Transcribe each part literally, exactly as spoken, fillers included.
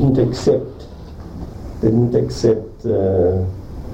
didn't accept, didn't accept uh,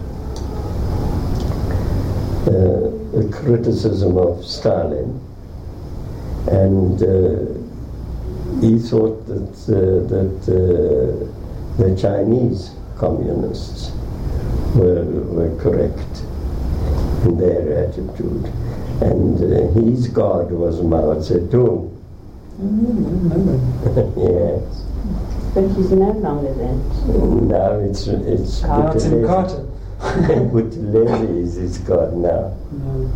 uh, the criticism of Stalin, and uh, he thought that uh, that uh, the Chinese communists were were correct in their attitude, and uh, his god was Mao Zedong. Mm-hmm. Yes. But he's no longer then. Now it's it's Martin Carter. Buthelezi is his god now. No.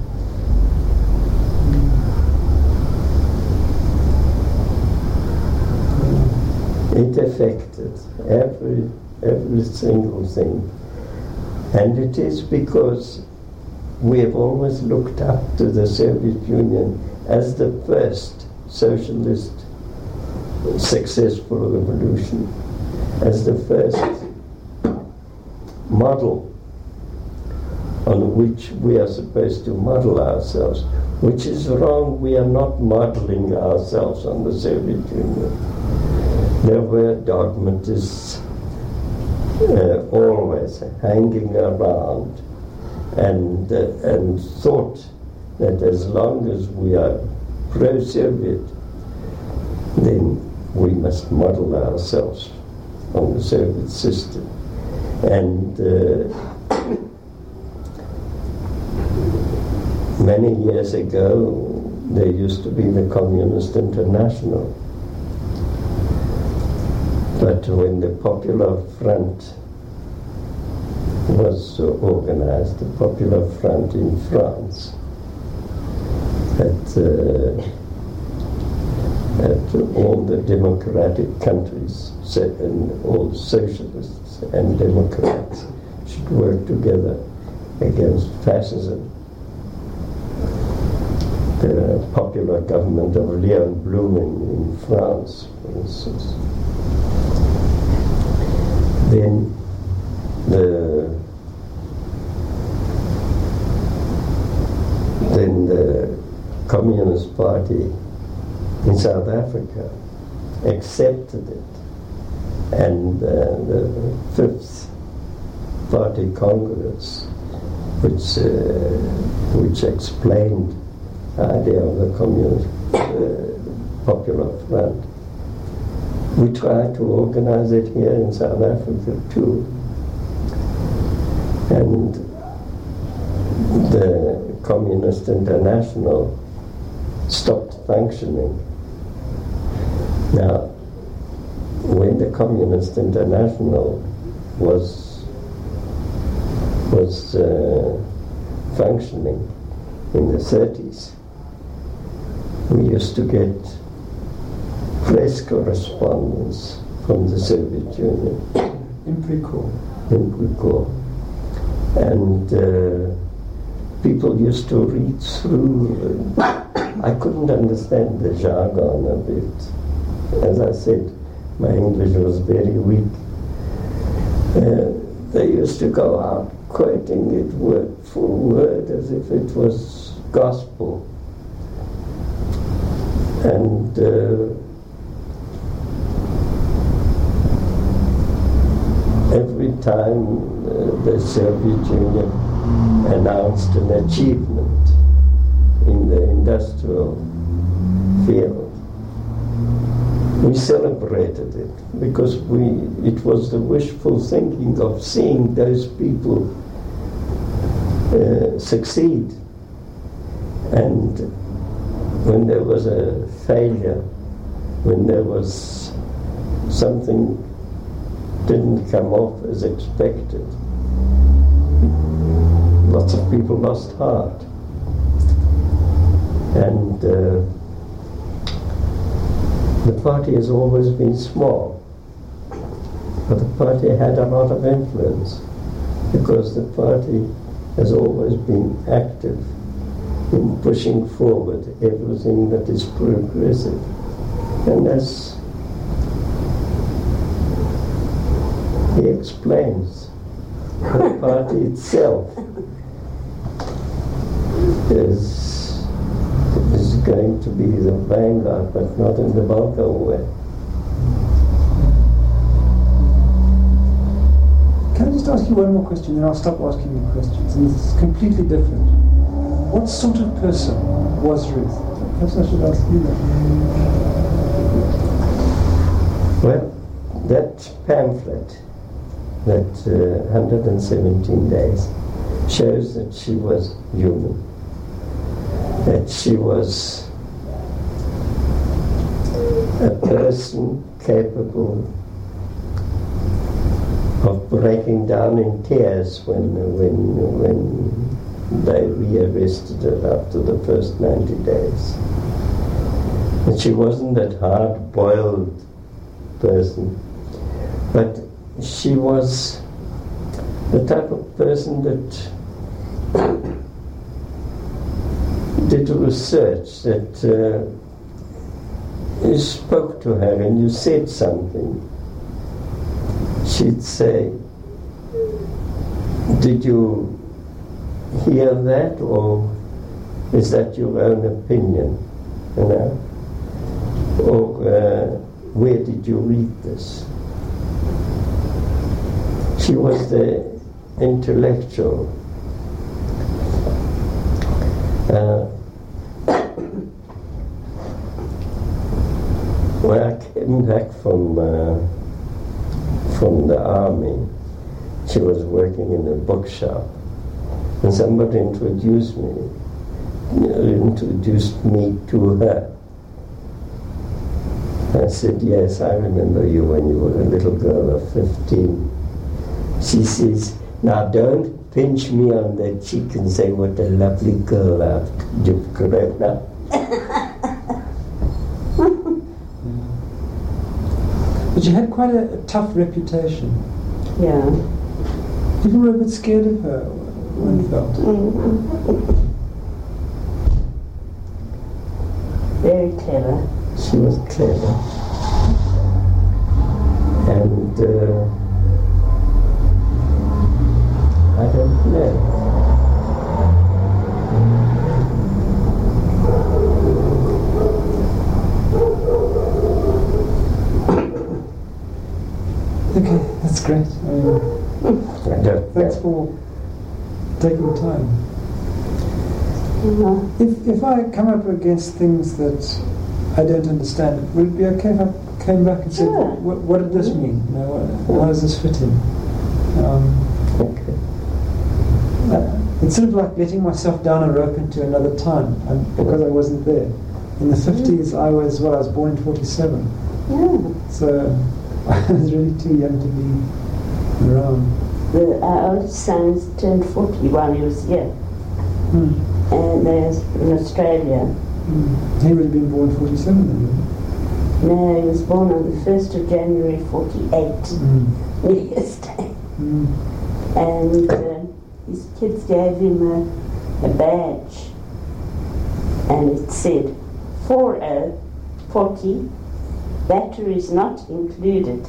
It affected every every single thing, and it is because we have always looked up to the Soviet Union as the first socialist successful revolution, as the first model on which we are supposed to model ourselves, which is wrong. We are not modeling ourselves on the Soviet Union. There were dogmatists uh, always hanging around and, uh, and thought that as long as we are pro-Soviet, then we must model ourselves on the Soviet system. And uh, many years ago, there used to be the Communist International. But when the Popular Front was uh, organized, the Popular Front in France, that, uh, that all the democratic countries and all socialists and democrats should work together against fascism. The popular government of Léon Blum in, in France, for instance. Then the then the Communist Party in South Africa accepted it, and uh, the Fifth Party Congress, which uh, which explained the idea of the Communist uh, Popular Front. We tried to organize it here in South Africa too. And the Communist International stopped functioning. Now, when the Communist International was, was uh, functioning in the thirties, we used to get press correspondence from the Soviet Union. In Prikor. In Prikor. And uh, people used to read through. Uh, I couldn't understand the jargon of it. As I said, my English was very weak. Uh, they used to go out quoting it word for word as if it was gospel. And uh, every time uh, the Soviet Union announced an achievement in the industrial field, we celebrated it because we it was the wishful thinking of seeing those people uh, succeed. And when there was a failure, when there was something didn't come off as expected, lots of people lost heart. And uh, the party has always been small, but the party had a lot of influence because the party has always been active in pushing forward everything that is progressive. And as he explains, the party itself is, is going to be the vanguard, but not in the vulgar way. just ask you one more question, then I'll stop asking you questions. And it's completely different. What sort of person was Ruth? Perhaps I should ask you that. Well, that pamphlet, that uh, one hundred seventeen days, shows that she was human, that she was a person capable of breaking down in tears when when when they rearrested her after the first ninety days. And she wasn't that hard-boiled person, but she was the type of person that did research, that uh, you spoke to her and you said something. She'd say, did you hear that, or is that your own opinion? You know? Or uh, where did you read this? She was the intellectual. Uh, when I came back from uh, from the army, she was working in a bookshop, and somebody introduced me, introduced me to her. I said, yes, I remember you when you were a little girl of fifteen. She says, now don't pinch me on the cheek and say what a lovely girl you've grown up. But you had quite a, a tough reputation. Yeah. People were a bit scared of her, one felt. Mm-hmm. Very clever. She was clever. And uh, I don't know. Okay, that's great. I mean, I don't thanks know. for taking time. Uh-huh. If if I come up against things that I don't understand, would it be okay if I came back and said, Sure. what, what did this mean? You know, what, how does this fit in? Um, Okay. uh, it's sort of like letting myself down a rope into another time, and because I wasn't there. In the fifties, I was, well, I was born in forty-seven, Yeah. so I was really too young to be around. The, our oldest son's turned forty while he was here, Hmm. and there's in Australia. Hmm. He would have been born forty-seven then, wouldn't No, he was born on the first of January forty-eight, he? Hmm. New Year's Day. Hmm. And uh, his kids gave him a, a badge, and it said four oh forty, batteries not included.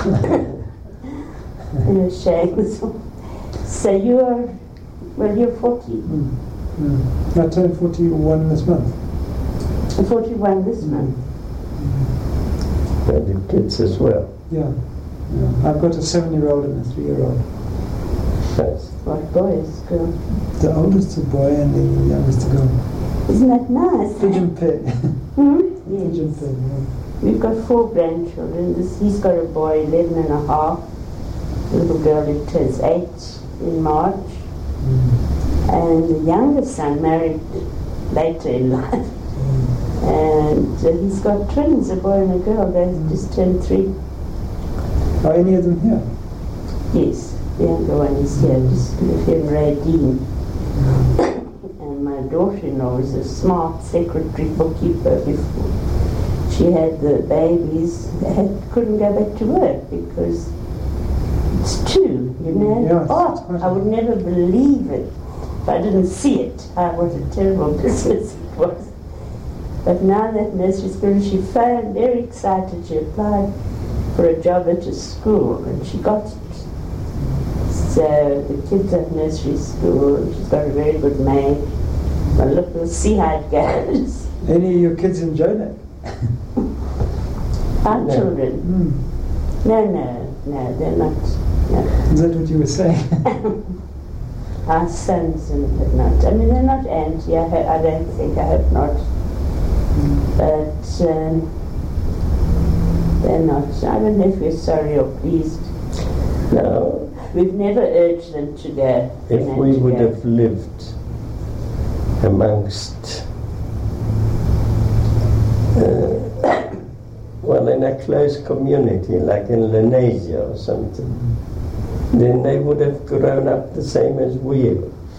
And a shame. So you are, well, you're forty. Hmm. Hmm. I turned forty-one this month. forty-one this month. And the kids as well. Yeah. yeah. I've got a seven-year-old and a three-year-old. Yes. What boys, girl. The oldest a boy and the youngest a girl. Isn't that nice? Pigeon pair. Hmm? Pigeon Yes. pair, yeah. We've got four grandchildren. This, he's got a boy, eleven and a half. A little girl who turns eight in March. Mm. And the youngest son married later in life. Mm. And uh, he's got twins, a boy and a girl. They Mm. just turned three. Are any of them here? Yes, the younger one is here, just live here in Radine. And my daughter-in-law was a smart secretary bookkeeper before. She had the babies, had, couldn't go back to work because it's two, you know. Yeah, it's oh, quite I would never believe it if I didn't see it. Ah, what a terrible business it was. But now that nursery school, she felt very excited. She applied for a job at a school and she got it. So the kids at nursery school, she's got a very good maid. Well, look, we'll see how it goes. Any of your kids in Jodak? Our No. children, Mm. no, no, no, they're not Yeah. Is that what you were saying? Our sons and whatnot. I mean, they're not anti, I, ho- I don't think, I hope not. Mm. But um, they're not. I don't know if we're sorry or pleased. Now, We've never urged them to go. if you know, we to would go. have lived amongst, uh, well, in a close community, like in Lenasia or something, then they would have grown up the same as we.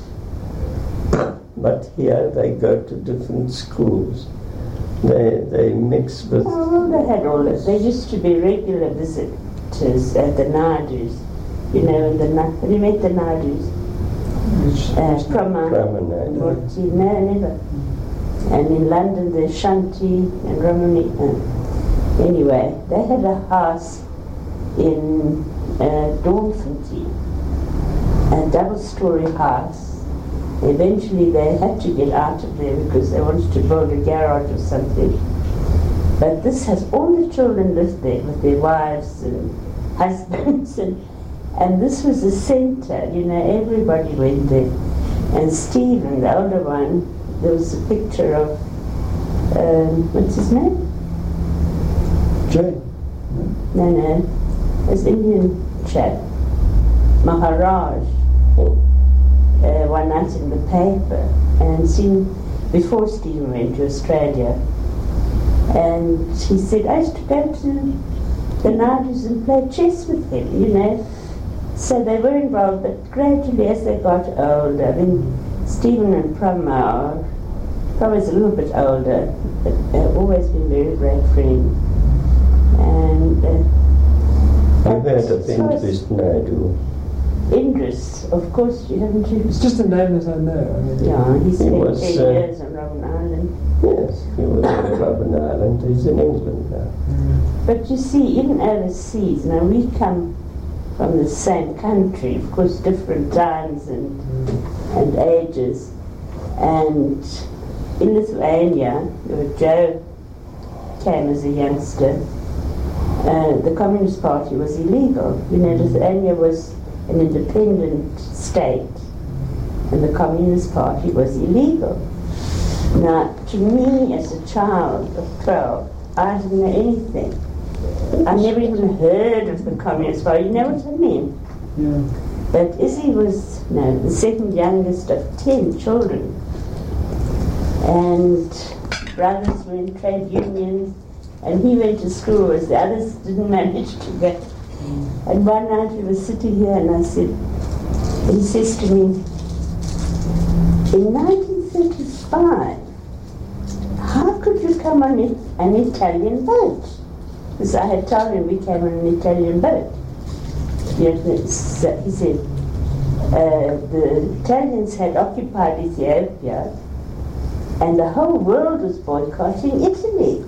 But here they go to different schools. They they mix with. Oh, well, they had all this. They used to be regular visitors at the Naidus. You know, in the Na- have you met the Naidus? Which, Uh, which- Prama. Promenade. What, you know, never. And in London, there's Shanti and Romani. Uh, anyway, they had a house in uh, Dormfontein, a double-story house. Eventually, they had to get out of there because they wanted to build a garage or something. But this has all the children lived there with their wives and husbands, and and this was the centre. You know, everybody went there. And Stephen, the older one, there was a picture of um, what's his name? Jane. No, no, this Indian chap, Maharaj. Uh, one night in the paper, and seen before Stephen went to Australia, and he said I used to go to the Naidus and play chess with him, you know. So they were involved, but gradually as they got older, I mean, Stephen and Prama are Prama's a little bit older, but they've always been very great friends. And uh, I've heard of so it's- Indris Naidu. Indris, of course, you haven't you? It's just a name that I know. I mean, Yeah, he spent was, ten uh, years on Robben Island. Yes, he was in Robben Island. He's in England now. Mm. But you see, even overseas, now we come from the same country, of course, different times and and ages. And in Lithuania, where Joe came as a youngster, uh, the Communist Party was illegal. You know, Lithuania was an independent state, and the Communist Party was illegal. Now, to me, as a child of twelve, I didn't know anything. I never even heard of the Communist Party. You know what I mean? Yeah. But Izzy was, no, the second youngest of ten children. And brothers were in trade unions, and he went to school as the others didn't manage to go. And one night we were sitting here, and I said, he says to me, in nineteen thirty-five, how could you come on an Italian boat? Because I had told him we came on an Italian boat. He said, uh, the Italians had occupied Ethiopia, and the whole world was boycotting Italy.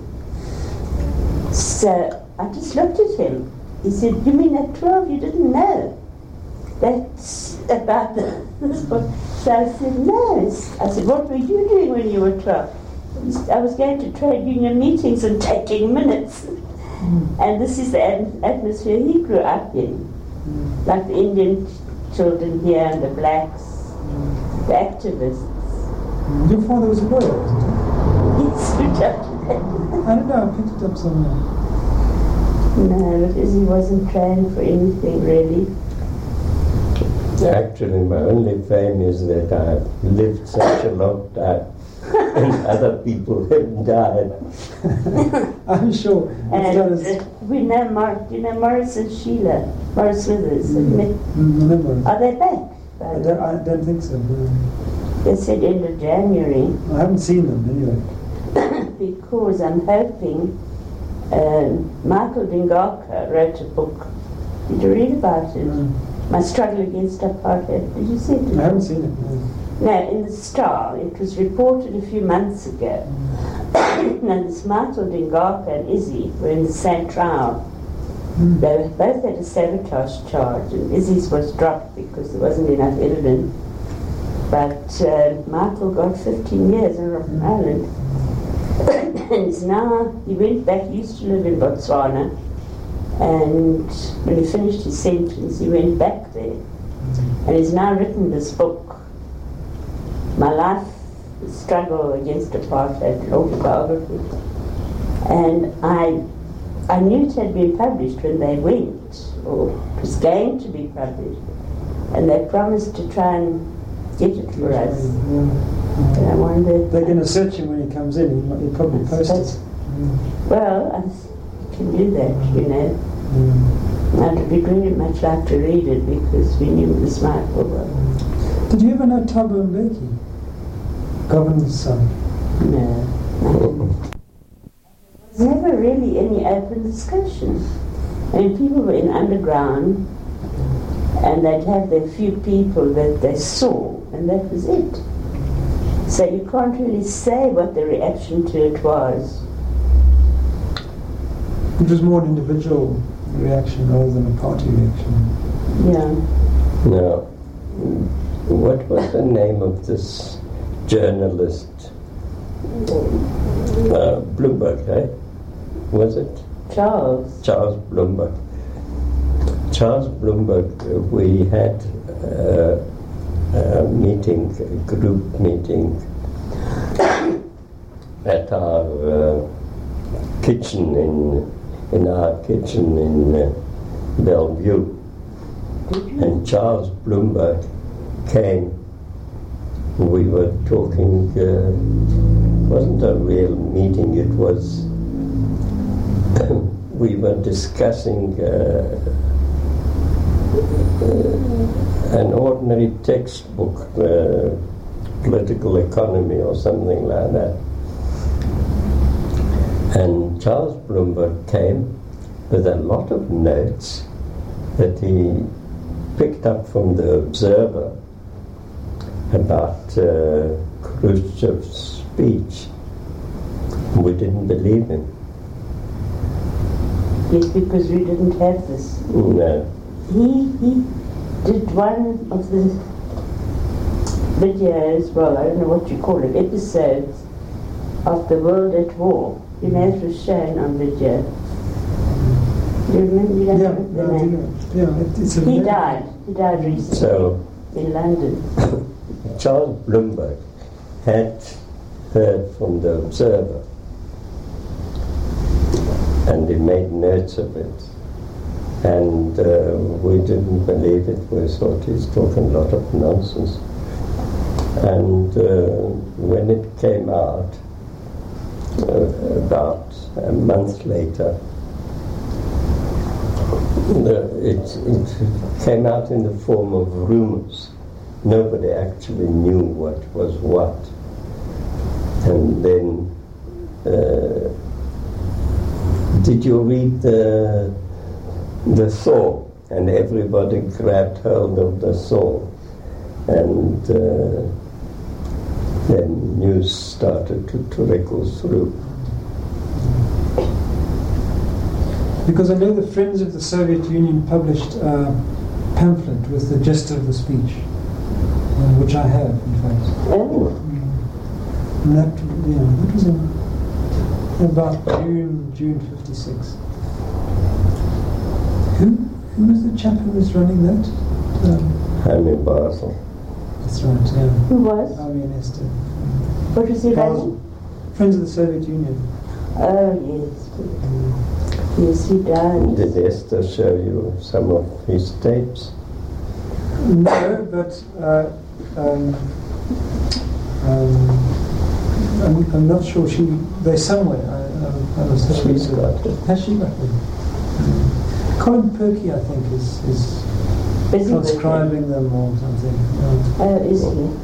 So I just looked at him. He said, you mean at twelve you didn't know that's about the, this book? So I said, no. I said, what were you doing when you were twelve? I was going to trade union meetings and taking minutes. Mm. And this is the atmosphere he grew up in. Mm. Like the Indian children here and the blacks, mm. the activists. Mm. Your father was a lawyer, wasn't he? Yes, we don't know. I don't know, I picked it up somewhere. No, but Izzy wasn't trained for anything really. Actually, my only fame is that I've lived such a long time and other people have died. I'm sure. And uh, we know, Mar- you know Morris and Sheila, Morris Withers. Mm. Mm, remember. Are they back? I don't, I don't think so. No. They said end of January. I haven't seen them anyway. Because I'm hoping um, Michael Dingaka wrote a book. Did you read about it? No. My Struggle Against Apartheid. Did you see it? I haven't seen it. No. No, in the Star. It was reported a few months ago. Mm. Now, this Michael Dingaka and Izzy were in the same trial. Mm. They both had a sabotage charge, and Izzy's was dropped because there wasn't enough evidence. But uh, Michael got fifteen years in Robben Island. And now he went back, he used to live in Botswana, And when he finished his sentence, he went back there. And he's now written this book, My Life Struggle Against Apartheid, an autobiography. And I, I knew it had been published when they went, or it was going to be published. And they promised to try and get it for us. Yeah. And I wondered... They're going to search him when he comes in. He'll, he'll probably post it. Mm. Well, I can do that, you know. Mm. I'd be very much like to read it because we knew it was Michael. Well. Did you ever know Thabo Mbeki, Governor's son? No. There was never really any open discussion. I mean, people were in underground and they'd have their few people that they saw, and that was it. So you can't really say what the reaction to it was. It was more an individual reaction rather than a party reaction. Yeah. Now, what was the name of this journalist? Uh, Bloomberg, eh? Was it? Charles. Charles Bloomberg. Charles Bloomberg, uh, we had uh, a meeting, a group meeting at our uh, kitchen in in our kitchen in uh, Bellevue, and Charles Bloomberg came. We were talking. Uh, it wasn't a real meeting. It was. We were discussing uh, uh, an ordinary textbook, uh, political economy or something like that. And Charles Bloomberg came with a lot of notes that he picked up from the Observer about uh, Khrushchev's speech. We didn't believe him. Yes, because we didn't have this. No. He he did one of the videos, well, I don't know what you call it, episodes of The World at War. You know, it was shown on video. Do you remember? You don't Yeah, remember no, the I do name? know. Yeah, it, it's a He died. He died recently So in London. Charles Bloomberg had heard from the Observer, and he made notes of it. And uh, we didn't believe it. We thought he's talking a lot of nonsense. And uh, when it came out, uh, about a month later, uh, it, it came out in the form of rumors. Nobody actually knew what was what. And then, uh, did you read the the Thaw? And everybody grabbed hold of the Thaw, and uh, then news started to trickle through. Because I know the Friends of the Soviet Union published a pamphlet with the gist of the speech, uh, which I have, in fact. Oh, And that, yeah, that was in about June, June fifty-six. Who, who was the chap who was running that? Um, Jaime Basel. that's right, yeah. who was? Harvey and Esther. What was he Basel. running? Friends of the Soviet Union. Oh, yes. Yes, he died. Did Esther show you some of his tapes? No, but uh, um, um, I'm, I'm not sure she. They're somewhere. I, I, I must have a She's look. got it. Has she got them? Mm. Colin Perky, I think, is, is Busy with transcribing them or something. Yeah. Oh, is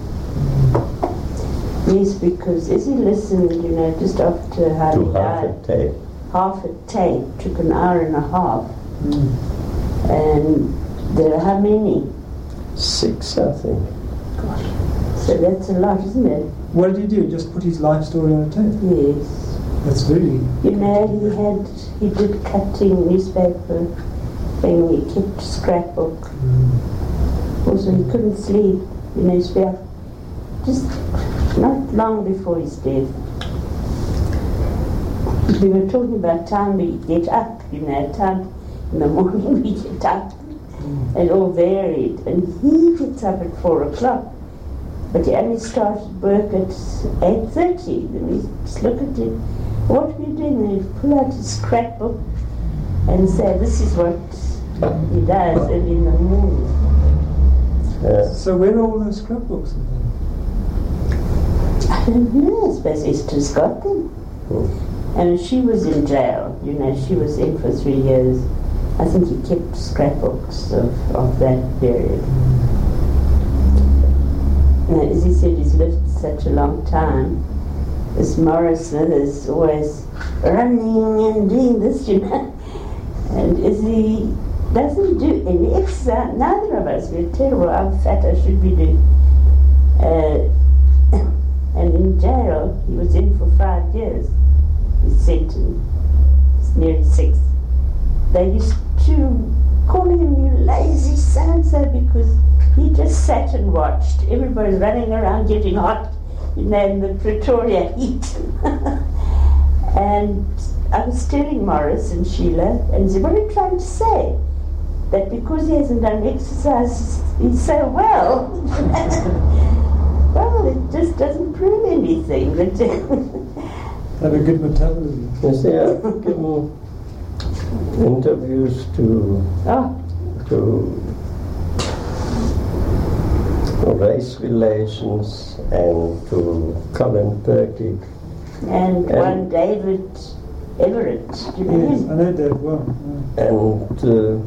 he? Yes, because Izzy listened, you know, just after how To he half died. a tape. Half a tape, took an hour and a half. Mm. And there are how many? Six, I think. So that's a lot, isn't it? What did he do? Just put his life story on a tape? Yes. That's very... You know, he had, he did cutting newspaper thing, he kept scrapbook. Mm. Also, he couldn't sleep, you know, he's very, just not long before his death. We were talking about time we get up, you know, time in the morning we get up, and all varied. And he gets up at four o'clock, but he only started work at eight thirty. Then we just look at him, what are you doing? And he'd pull out his scrapbook and say, this is what he does early in the morning. Yeah. So where are all those scrapbooks? I don't know, I suppose Esther's got them. Hmm. And she was in jail, you know, she was in for three years. I think he kept scrapbooks of, of that period. Now, as he said, he's lived such a long time. This Morris is always running and doing this, you know. And as he doesn't do any exercise, neither of us, we're terrible, I'm fat, I should be doing. Uh, and in jail, he was in for five years. His sentence, it's nearly six. They used to call him, you lazy so-and-so, because he just sat and watched. Everybody running around getting hot, you know, in the Pretoria heat. And I was telling Morris and Sheila, and he said, what are you trying to say? That because he hasn't done exercise, he's so well. Well, it just doesn't prove anything. But Have a good metabolism. You see, I've given interviews to oh, to race relations and to Colin Perky. and one David Everett, do you know Yes, him? I know Dave well. Yeah. And uh,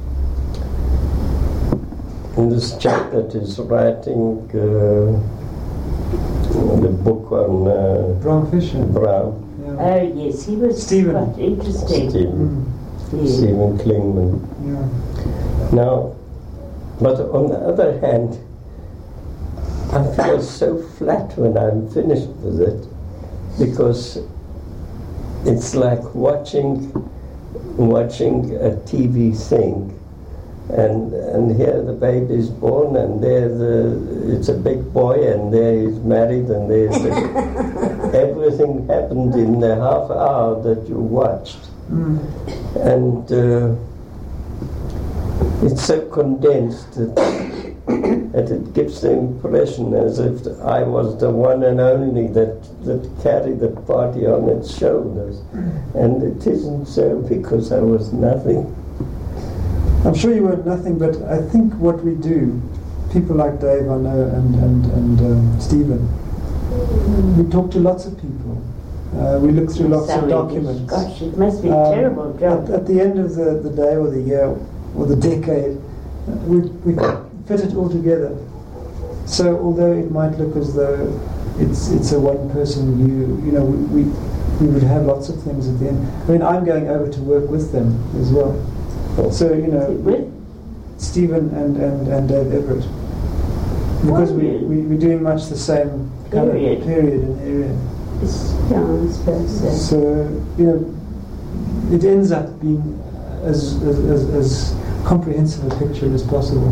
in this chap that is writing uh, the book on uh, Brown Fisher. Brown, Yeah. Oh yes, he was Stephen. quite interesting. Stephen, Mm. Yeah. Stephen Klingman. Yeah. Now, but on the other hand, I feel so flat when I'm finished with it, because it's like watching watching a T V thing, and and here the baby's born, and there the it's a big boy, and there he's married, and there's the, everything happened in the half hour that you watched, Mm. and uh, it's so condensed that, that it gives the impression as if I was the one and only that, that carried the party on its shoulders. And it isn't so, because I was nothing. I'm sure you weren't nothing, but I think what we do, people like Dave, I know, and, and, and um, Stephen, we talk to lots of people. Uh, we look through lots So of it- documents. Gosh, it must be a Um, terrible job. At, at the end of the, the day or the year or the decade, uh, we, we fit it all together. So although it might look as though it's it's a one-person view, you know, we, we we would have lots of things at the end. I mean, I'm going over to work with them as well. So you know, With? Stephen and, and, and Dave Everett, because Oh, we, really? we we're doing much the same kind Period. of period and area. It's, yeah, I suppose so. So, you know, it ends up being as, as, as, as comprehensive a picture as possible.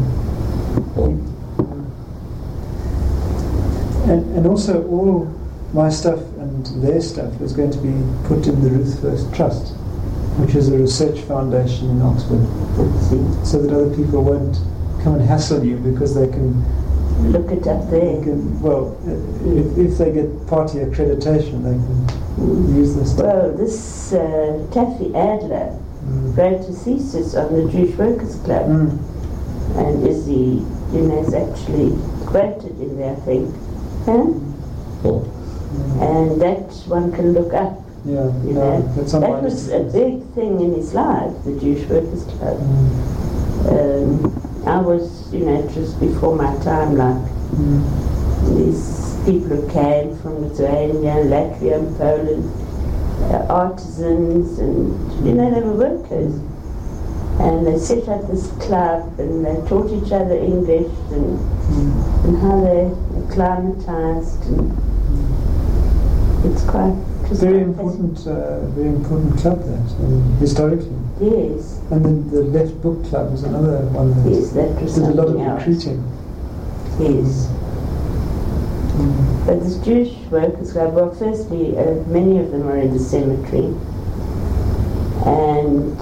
And, and also all my stuff and their stuff is going to be put in the Ruth First Trust, which is a research foundation in Oxford, Let's see. so that other people won't come and hassle you because they can, Look it up they there. can well, if, if they get party accreditation, they can use this stuff. Well, this uh, Taffy Adler Mm. wrote a thesis on the Jewish Workers' Club, Mm. and Izzy, you know, is actually quoted in there, I think. Huh? Oh. And that one can look up, Yeah, you no, know. that's on That my was list. a big thing in his life, the Jewish Workers' Club. Mm. Um, I was, you know, it was before my time, like Mm. these people who came from Lithuania, Latvia, and Poland, uh, artisans, and you know, they were workers. And they set up this club, and they taught each other English, and, Mm. and how they acclimatized. And it's quite it was Very quite important, uh, very important club that, I mean, historically. fascinating. Yes, And then the Left Book Club was another one that yes, that was did a lot of something else. recruiting. Yes. Mm. But this Jewish Workers' Club, well, firstly, uh, many of them are in the cemetery, and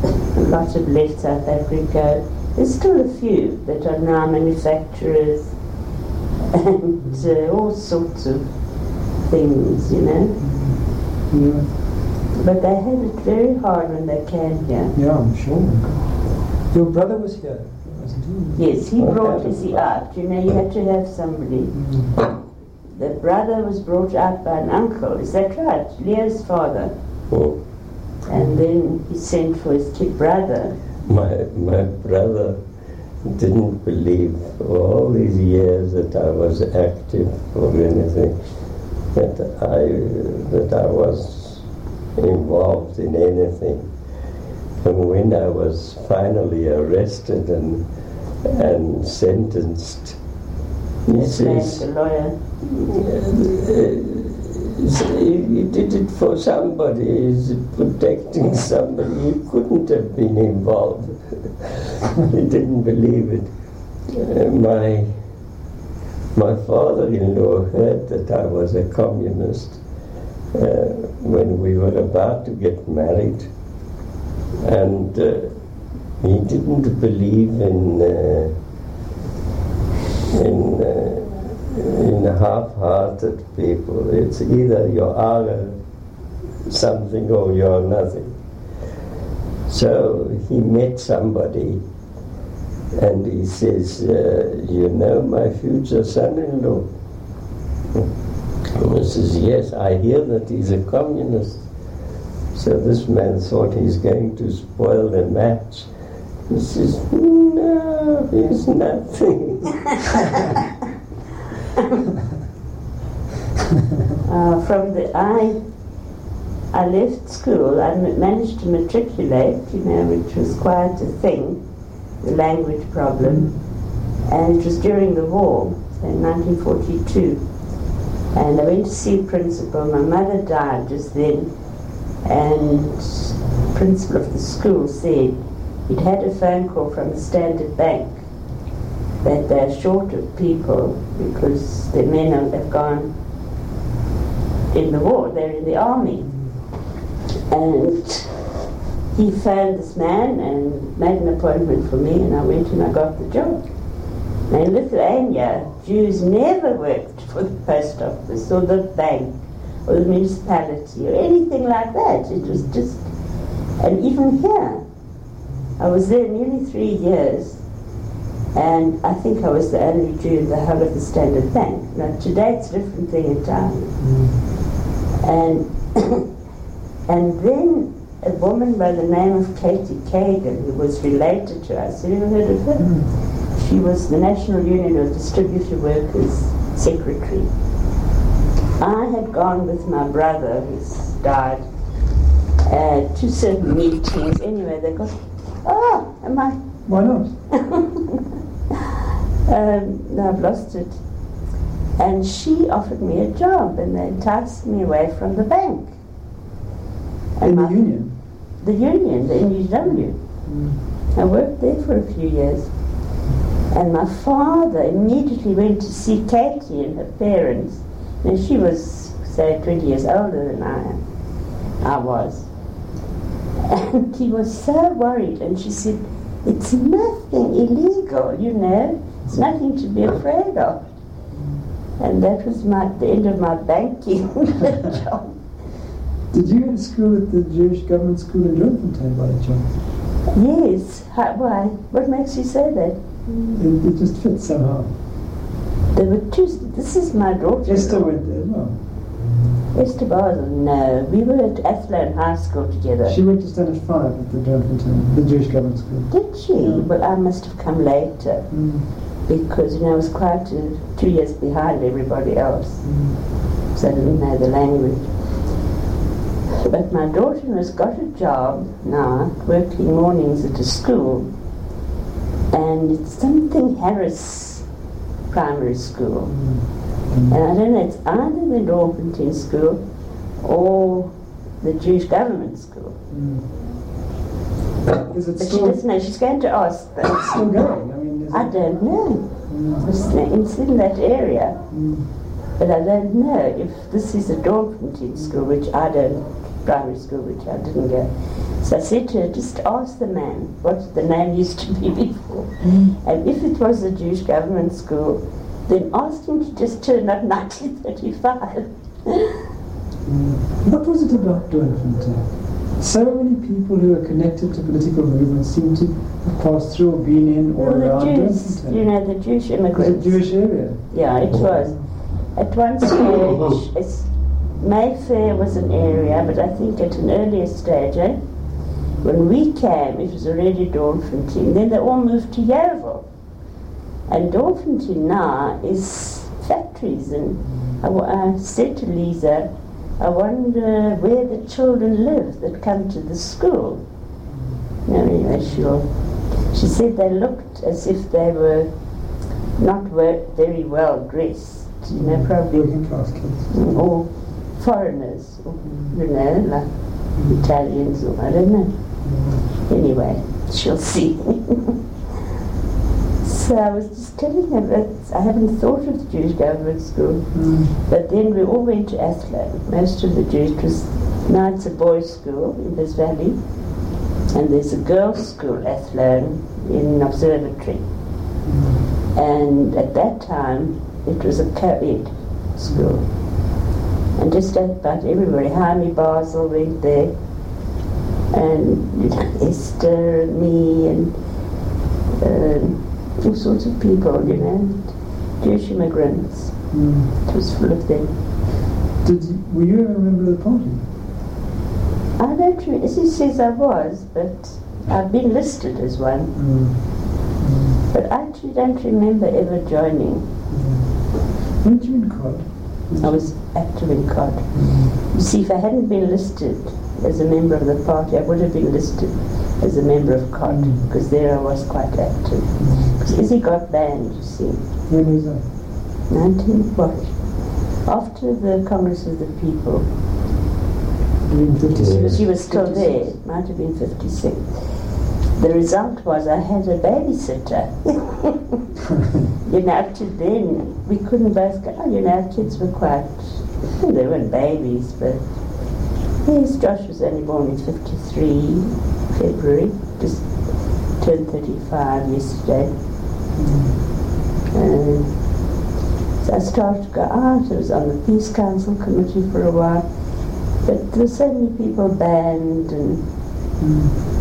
a lot have left South Africa. There's still a few that are now manufacturers and uh, all sorts of things, you know. Yeah. But they had it very hard when they came here. Yeah, I'm sure. Your brother was here, wasn't he? Yes, he brought Izzy out. You know, you had to have somebody. Mm. The brother was brought out by an uncle, is that right? Leah's father. Oh, And then he sent for his kid brother. my, my brother didn't believe for all these years that I was active or anything, that I, that I was involved in anything. And when I was finally arrested and, and sentenced, he His name's says, the lawyer. he did it for somebody, he's protecting somebody. He couldn't have been involved. He didn't believe it. Uh, my, my father-in-law heard that I was a communist uh, when we were about to get married, and uh, he didn't believe in uh, in uh, in half-hearted people. It's either you are something or you're nothing. So he met somebody and he says, uh, you know my future son-in-law? And he says, yes, I hear that he's a communist. So this man thought he's going to spoil the match. He says, no, he's nothing. uh, from the I, I left school. I m- managed to matriculate, you know, which was quite a thing, the language problem, and it was during the war, so in nineteen forty-two. And I went to see a principal. My mother died just then, and the principal of the school said he'd had a phone call from the Standard Bank that they're short of people because their men have gone in the war, they're in the army. And he phoned this man and made an appointment for me, and I went and I got the job. Now in Lithuania, Jews never worked for the post office or the bank or the municipality or anything like that. It was just, and even here, I was there nearly three years, and I think I was the only Jew in the whole of the Standard Bank. Now today it's a different thing entirely. And and then a woman by the name of Katie Kagan, who was related to us, have you ever heard of her? Mm. She was the National Union of Distributor Workers secretary. I had gone with my brother, who's died, uh, to certain meetings. Anyway, they got, oh, am I? Why not? um, no, I've lost it. And she offered me a job, and they enticed me away from the bank. And In the my, union? The union, the N U W. Mm. I worked there for a few years. And my father immediately went to see Katie and her parents. And she was, say, twenty years older than I am. I was. And he was so worried, and she said, it's nothing illegal, you know. It's nothing to be afraid of. And that was my, the end of my banking job. Did you go to school at the Jewish government school in Bloemfontein by chance? Yes. How, why? What makes you say that? It, it just fits somehow. There were two. This is my daughter. Esther went there as well. Esther Basel, no. We were at Athlone High School together. She went to Standard five at the Bloemfontein, the Jewish government school. Did she? Yeah. Well, I must have come later. Mm. Because, you know, I was quite uh, two years behind everybody else. Mm. So I didn't know the language. But my daughter has got a job now, working mornings at a school, and it's something Harris Primary School. Mm. And I don't know, it's either the Dorpenton School or the Jewish Government School. Mm. Is it But she still, doesn't know, she's going to ask, but it's still going? I mean, is I it, don't know. Mm. It's in, it's in that area. Mm. But I don't know if this is a Dorpenton School, which I don't primary school, which I didn't go. So I said to her, just ask the man what the name used to be before. Mm. And if it was a Jewish government school, then ask him to just turn up nineteen thirty-five. What was it about Doornfontein? So many people who are connected to political movements seem to have passed through or been in or Well, around the Jews, Doornfontein. you know, the Jewish It was immigrants. a Jewish area. Yeah, it was. At one stage, it's, Mayfair was an area, but I think at an earlier stage, eh, when we came, it was already Doornfontein. Then they all moved to Yeovil. And Doornfontein now is factories. And I, I said to Lisa, I wonder where the children live that come to the school. No, anyway, sure. She said they looked as if they were not very well dressed. You know, probably Working class kids. or foreigners, or, you know, like Italians, or I don't know. Anyway, she'll see. So I was just telling her that I haven't thought of the Jewish government school, Mm. but then we all went to Athlone. Most of the Jews, it was, now it's a boys' school in this valley, and there's a girls' school, Athlone, in Observatory. And at that time, it was a co-ed school. And just about everybody, Jaime Basel went there, and you know, Esther and me, and um, all sorts of people, you know, Jewish immigrants. Mm. It was full of them. Did you, were you ever a member of the party? I don't remember, as he says I was, but I've been listed as one. Mm. But I actually don't remember ever joining. Weren't you in C O D? I was active in C O D. You see, if I hadn't been listed as a member of the party, I would have been listed as a member of C O D, Mm. because there I was quite active. Because Izzy got banned, you see, When was that? nineteen what? After the Congress of the People. In fifty-six. She was still there, it might have been fifty-six. The result was I had a babysitter. You know, up to then, we couldn't both go, you know, our kids were quite, well, they weren't babies, but yes, Josh was only born in fifty-three, February, just turned thirty-five yesterday. And so I started to go out. I was on the Peace Council committee for a while, but there were so many people banned, and Mm.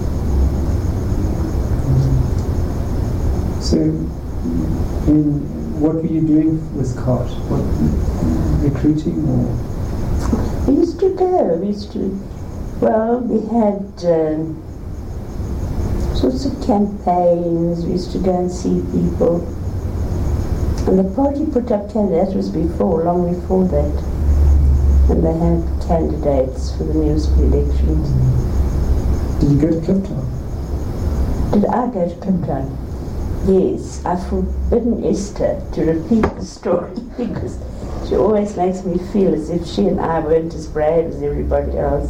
So, in, what were you doing with C O D? What, recruiting or? we used to go, we used to, well, we had um, sorts of campaigns, we used to go and see people. And the party put up candidates, that was before, long before that. And they had candidates for the municipal elections. Did you go to Clifton? Did I go to Clifton? Yes, I've forbidden Esther to repeat the story because she always makes me feel as if she and I weren't as brave as everybody else.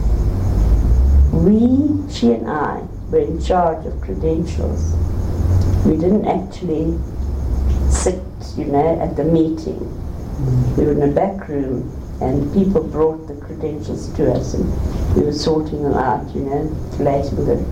We, she and I, were in charge of credentials. We didn't actually sit, you know, at the meeting. We were in a back room and people brought the credentials to us and we were sorting them out, you know, collating them.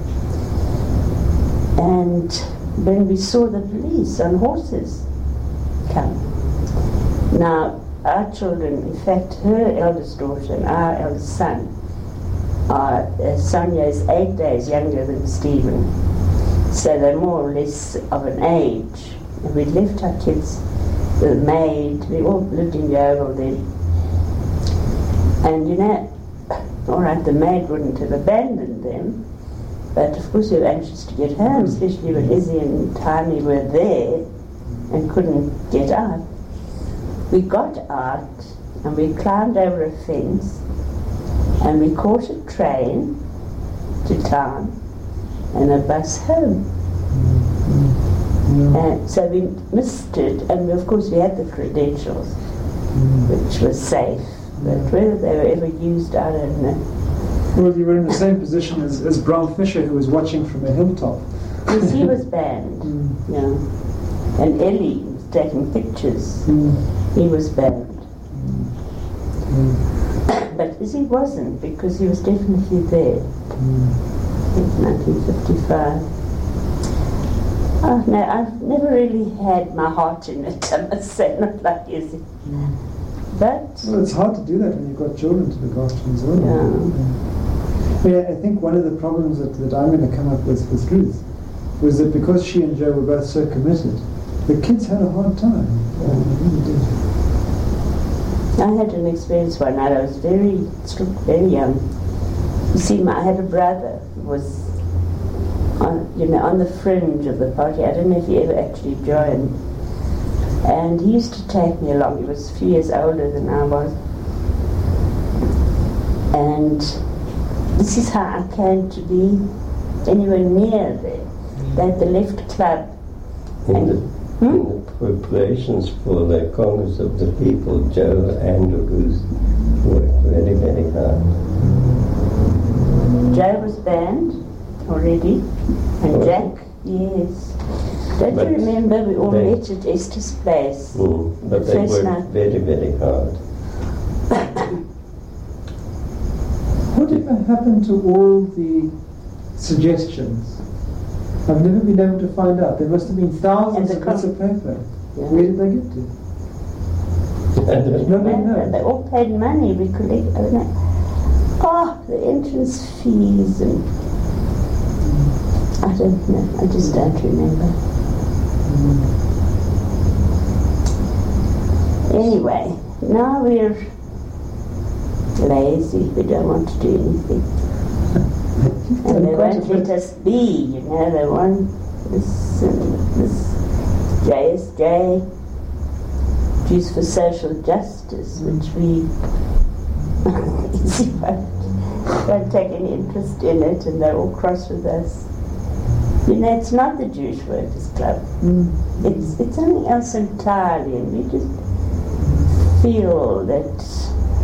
And when we saw the police on horses come. Now, our children, in fact, her eldest daughter and our eldest son, are, uh, Sonia is eight days younger than Stephen. So they're more or less of an age. And we left our kids, the maid, we all lived in Yeovil then. And you know, all right, the maid wouldn't have abandoned them, but of course we were anxious to get home, especially when Izzy and Tiny were there and couldn't get out. We got out and we climbed over a fence and we caught a train to town and a bus home. Yeah. And so we missed it, and we, of course we had the credentials, which was safe, but whether they were ever used, I don't know. Well, you were in the same position as, as Bram Fisher, who was watching from a hilltop. Because he was banned, Mm. yeah. And Ellie was taking pictures. Mm. He was banned. Mm. But as he wasn't, because he was definitely there Mm. in nineteen fifty-five. Oh, no, I've never really had my heart in it, I must say, not like Izzy. Mm. But, Well, it's hard to do that when you've got children to look after as well. Yeah. Yeah, I think one of the problems that, that I'm going to come up with with Ruth was that because she and Joe were both so committed, the kids had a hard time. Yeah, they really did. I had an experience one night. I was very, still very young. You see, my, I had a brother who was, on, you know, on the fringe of the party. I don't know if he ever actually joined. And he used to take me along. He was a few years older than I was. And this is how I came to be anywhere near there. They had the left club. In the, Hmm? in the preparations for the Congress of the People, Joe and Ruth worked very, very hard. Joe was banned already. And Was Jack, yes. Don't But you remember we all they- met at Esther's place? Mm, but The they first worked night. very, very hard. Whatever happened to all the suggestions? I've never been able to find out. There must have been thousands And of the bits of paper. Yeah. Where did they get to? I don't Nobody Remember, they knows. all paid money. We collected. I don't know. Oh, the entrance fees and I don't know. I just don't remember. Anyway, now we're lazy. We don't want to do anything. And they Quite a won't let bit. us be, you know, they want this, um, this J S J, Jews for Social Justice, which we won't, won't take any interest in it, and they're all cross with us. You know, it's not the Jewish Workers' Club. Mm. It's, it's something else entirely, and we just feel that,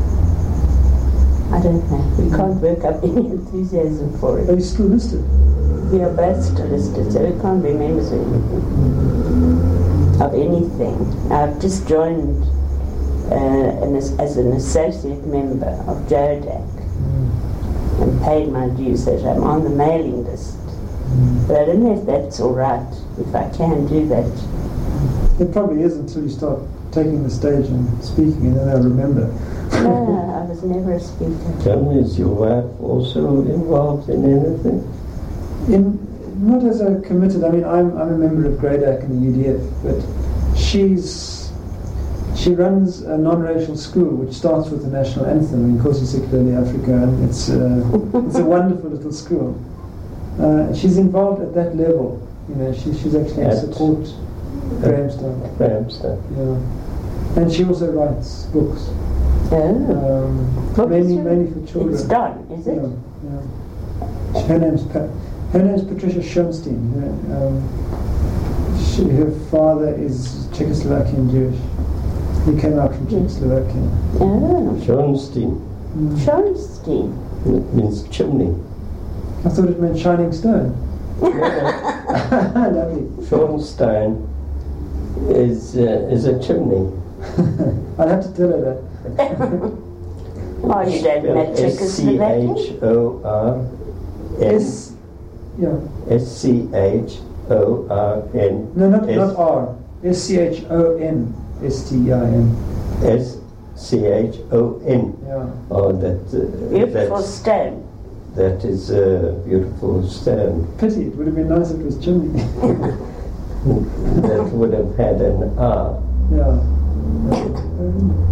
I don't know, we can't work up any enthusiasm for Are it. you still listed? We are both still listed, so we can't be members of anything. Of anything. I've just joined uh, an, as an associate member of JODAC and paid my dues, so I'm on the mailing list. But I don't know if that's all right, if I can do that. It probably is until you start taking the stage and speaking, and then they'll remember. No, I was never a speaker. Tell me, is your wife also involved in anything? In, not as a committed, I mean, I'm, I'm a member of GRADAC and the U D F, but she's, she runs a non-racial school which starts with the national anthem in Nkosi Sikelel' Africa, and it's, uh, it's a wonderful little school. Uh, she's involved at that level, you know, she, she's actually in At- support Grahamstown. Grahamstown. Yeah. And she also writes books, Oh. um, Books mainly, are- mainly for children. It's done, is it? Yeah, yeah. Her name's pa- her name's Patricia Schoenstein. Her, um, she, her father is Czechoslovakian Jewish. He came out from Yes. Czechoslovakia. Oh. Schoenstein. Mm. Schoenstein. It means chimney. I thought it meant shining stone. Lovely. Schoenstein is, uh, is a chimney. I'll have to tell her that. Oh, you don't know S C Czechoslovakian? H O R N. S, yeah. S C H O R N. No, not, S- not R. S C H O N S T I N. S C H O N. Yeah. Oh, that, uh, Beautiful that's, stone. that is a beautiful stone. Pity, it would have been nice if it was chimney. That would have had an R. Yeah. Um,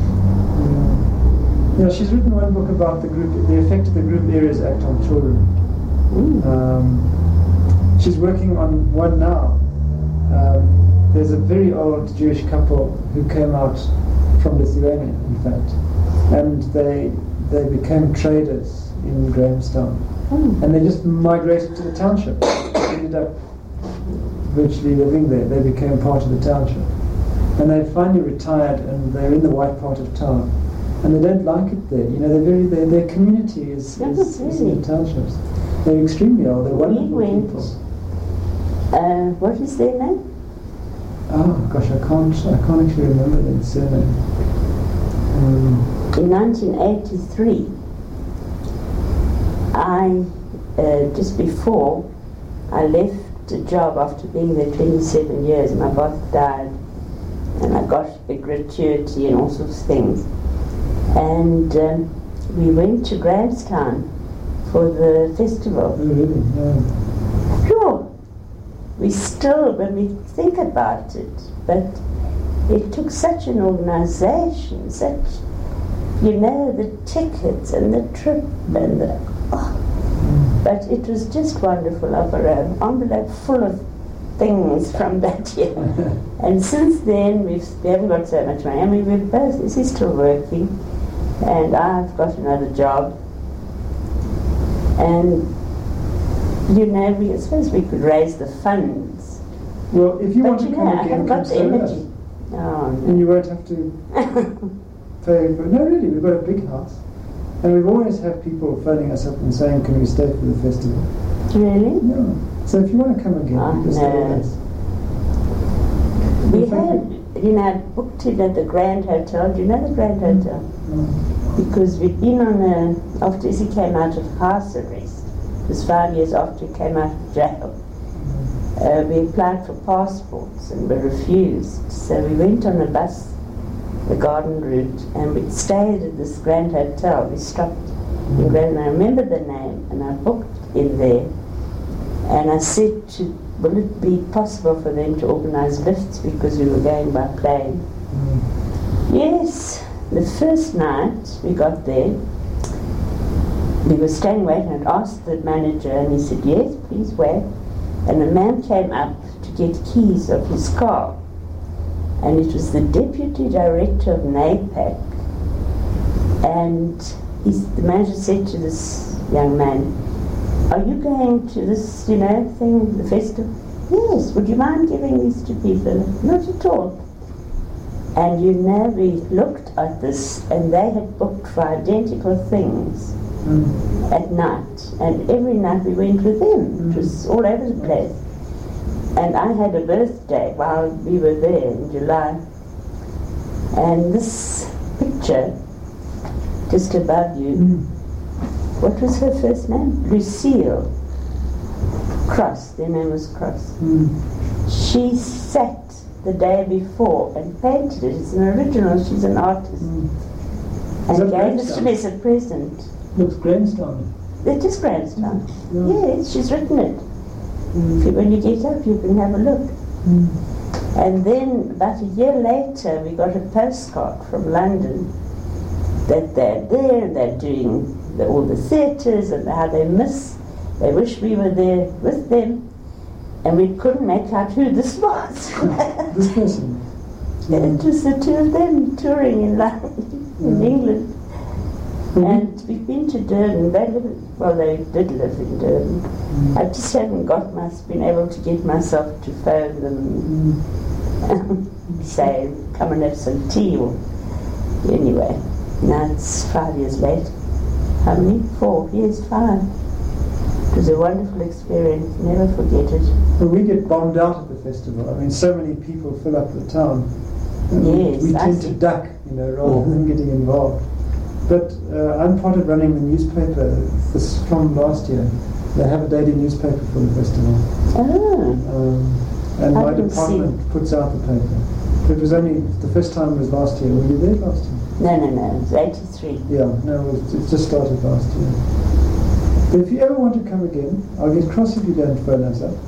yeah. Yeah, she's written one book about the group, the effect of the Group Areas Act on children. Mm. Um, she's working on one now. Um, there's a very old Jewish couple who came out from Lithuania, in fact, and they they became traders in Grahamstown, Mm. and they just migrated to the township. Ended up virtually living there. They became part of the township, and they finally retired, and they're in the white part of town, and they don't like it there. You know, they're very their, their community is, Yes, is, is in really. the townships. They're extremely old. They're We wonderful went. people. Uh, what is their name? Oh gosh, I can't I can't actually remember their surname. Um, in nineteen eighty-three, I, uh, just before I left the job after being there twenty-seven years, my boss died, and I got a gratuity and all sorts of things. And um, we went to Grahamstown for the festival. Oh, really? Yeah. Sure. We still, when we think about it, but it took such an organization, such, you know, the tickets and the trip and the, oh. But it was just wonderful. I've got an envelope full of things from that year. And since then, we've, we haven't got so much money. I mean, we're both, he's still working, and I've got another job. And, you know, we, I suppose we could raise the funds. Well, if you But want you to know, come I again, haven't come got the stay with us. energy. Oh, And no. you won't have to pay for. No, really, we've got a big house. And we've always had people phoning us up and saying, can we stay for the festival? Really? Yeah. So if you want to come again, Oh, you can stay no. with us. We In fact, had, you know, I booked it at the Grand Hotel. Do you know the Grand Hotel? no. Because we'd been on a, after he came out of house arrest, it was five years after he came out of jail, uh, we applied for passports and were refused. So we went on a bus, the garden route, and we stayed at this Grand Hotel. We stopped in Grand, and I remember the name, and I booked in there. And I said to, will it be possible for them to organize lifts because we were going by plane? Yes. The first night we got there, we were staying waiting, and asked the manager, and he said, yes, please wait. And a man came up to get keys of his car. And it was the deputy director of NAPAC. And he's, the manager said to this young man, are you going to this, you know, thing, the festival? Yes, would you mind giving these to people? Not at all. And you know, we looked at this, and they had booked for identical things Mm. at night. And every night we went with them. It was all over the place. And I had a birthday while we were there in July. And this picture, just above you, Mm. what was her first name? Lucille Cross. Their name was Cross. Mm. She sat the day before and painted it. It's an original. She's an artist. Mm. And that gave it to Grahamstown? me as a present. Looks Grahamstown. It is Grahamstown. Yeah. Yes, she's written it. Mm. If you- When you get up, you can have a look. Mm. And then about a year later, we got a postcard from London that they're there and they're doing the, all the theatres and how they miss, they wish we were there with them, and we couldn't make out who this was. This person. It was the two of them touring in London, in Mm. England. Well, we- And we've been to Durban. They live, well, they did live in Durban. Mm. I just haven't got my, been able to get myself to phone them Mm. and say, come and have some tea. Or anyway, now it's five years later. How many? Four years, five. It was a wonderful experience. Never forget it. Well, we get bombed out at the festival. I mean, so many people fill up the town. And Yes, we I tend see. to duck, you know, rather Oh. than getting involved. But uh, I'm part of running the newspaper this from last year. They have a daily newspaper for the festival. Oh, Um, and I my didn't see. department puts out the paper. It was only, the first time was last year. Were you there last year? no, no, no. It's eighty-three. Yeah, no, it, was, it just started last year. But if you ever want to come again, I'll get cross if you don't phone us up.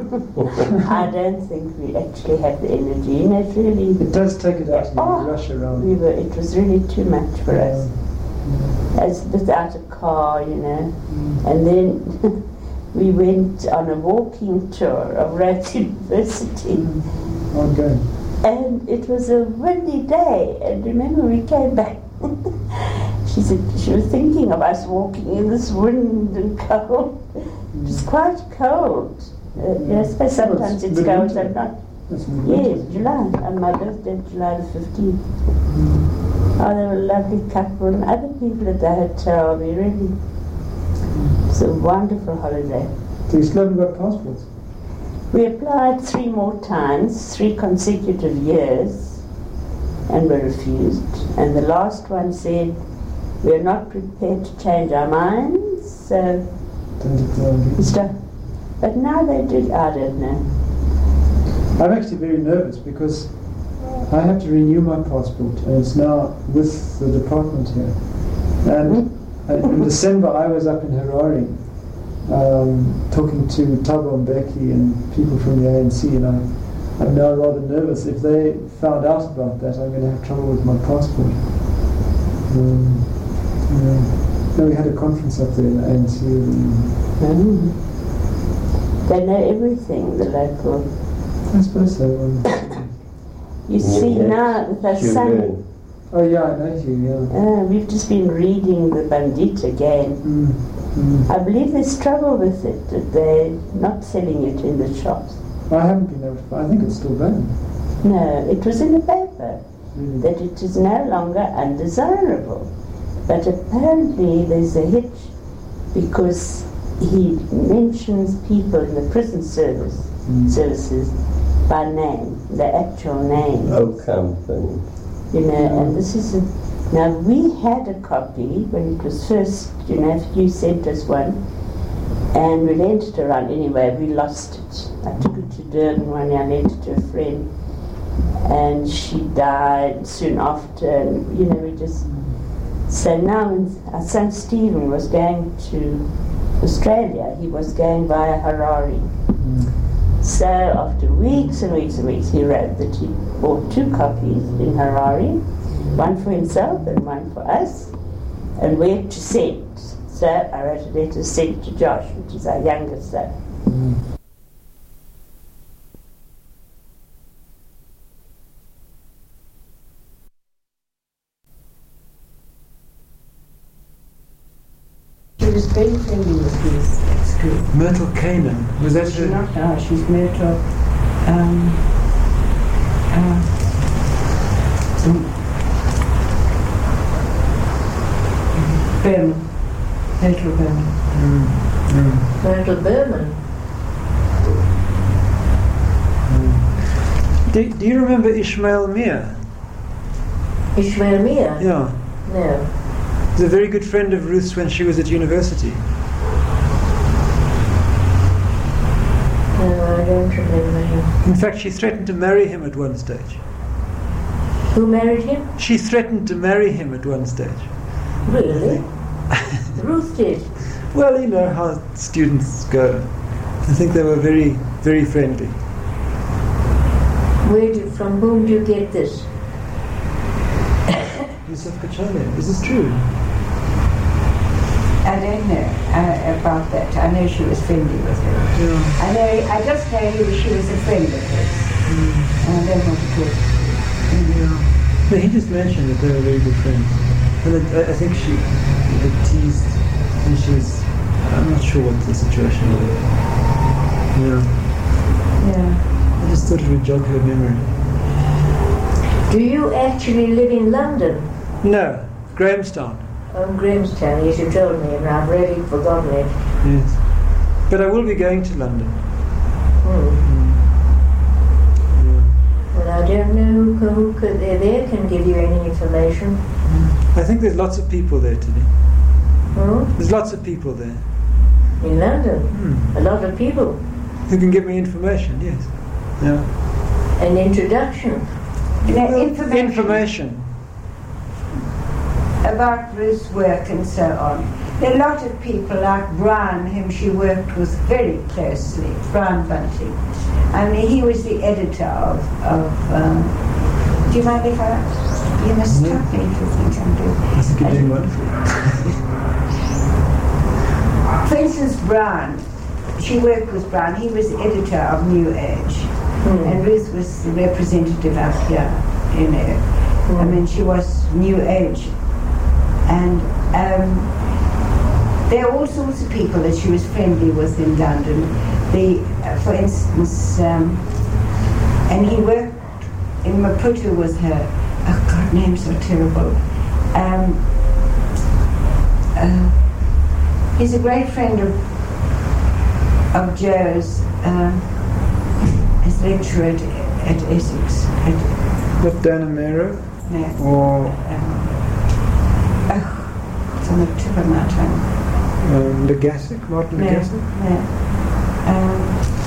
I don't think we actually have the energy. You know, it really, It does take it out and Oh. you rush around. we were, it was really too much for us. Yeah. As without a car, you know. Mm. And then we went on a walking tour of Rhodes University. Mm. I'm going. And it was a windy day. And remember, we came back. She said she was thinking of us walking in this wind and cold. It was quite cold. Uh, you know, I suppose sometimes it's cold, midwinter. but not. That's midwinter. Yes, July. And my birthday, July the fifteenth. Oh, they were a lovely couple, and other people at the hotel. We really. It's a wonderful holiday. So you still haven't got passports? We applied three more times, three consecutive years, and were refused. And the last one said, we are not prepared to change our minds, so stuff. But now they did, I don't know. I'm actually very nervous because I have to renew my passport, and it's now with the department here. And in December I was up in Harare um, talking to Thabo Mbeki and people from the A N C, and I, I'm now rather nervous. If they found out about that, I'm going to have trouble with my passport. Um, yeah. No, we had a conference up there in the A N C. Mm. They know everything, the local. I suppose so. Um, you see yes. now with our son. Oh yeah, I know you, yeah. Uh, we've just been reading the Bandit again. Mm. Mm. I believe there's trouble with it, that they're not selling it in the shops. I haven't been able to find, I think it's still banned. No, it was in the paper Really? that it is no longer undesirable. But apparently there's a hitch because he mentions people in the prison service Mm. services by name, the actual name. Ocamp and You know, and this is a, now we had a copy when it was first, you know, you sent us one, and we lent it around anyway. We lost it. I took it to Durban one year, I lent it to a friend, and she died soon after. And you know, we just so now when our son Stephen was going to Australia, he was going via Harare. Mm. So after weeks and weeks and weeks, he wrote that he bought two copies in Harare, one for himself and one for us, and where to send. So I wrote a letter sent to Josh, which is our youngest son. Mm. She was very friendly with these at school. Myrtle Canaan, was that She's her? not now, she's Myrtle. Um, uh, some Berman. Myrtle Berman. Mm. Mm. Myrtle Berman. Mm. Do, do you remember Ishmael Mir? Ishmael Mia? Yeah. No. He was a very good friend of Ruth's when she was at university. No, I don't remember him. In fact, she threatened to marry him at one stage. Who married him? She threatened to marry him at one stage. Really? Ruth did. Well, you know how students go. I think they were very, very friendly. Where do, from whom do you get this? Yusuf Kachale, is this true? I don't know uh, about that. I know she was friendly with her. Yeah. I know. I just know she was a friend of hers. Mm. And I don't want to talk. Yeah. No, he just mentioned that they were very good friends. And I, I think she had teased, and she was, I'm not sure what the situation was. Yeah. Yeah. I just thought it would jog her memory. Do you actually live in London? No, Grahamstown. Oh, Grahamstown, yes, you told me, and I've really forgotten it. Yes. But I will be going to London. Hmm. Mm. Yeah. Well, I don't know who, co- who could, there, there can give you any information. I think there's lots of people there today. Hmm? There's lots of people there. In London? Hmm. A lot of people. Who can give me information, yes. Yeah. An introduction. No, Well, information. information. About Ruth's work and so on. There are a lot of people like Brian, whom she worked with very closely, Brian Bunting. I mean, he was the editor of, of um, do you mind if I, you must No. stop me if you think I'm doing. I think you're doing wonderful. For instance, Brian, she worked with Brian, he was the editor of New Age. Hmm. And Ruth was the representative up here, you know. Hmm. I mean, she was New Age. And um, there are all sorts of people that she was friendly with in London. The, uh, for instance, um, and he worked in Maputo with her. Oh God, names are terrible. Um, uh, he's a great friend of of Joe's. Um, as lecturer at, at Essex. At, What, Dan Amero? no. or Um, oh, it's on the tip of my tongue. um, Legassic, Martin No, Legassic? no. Um,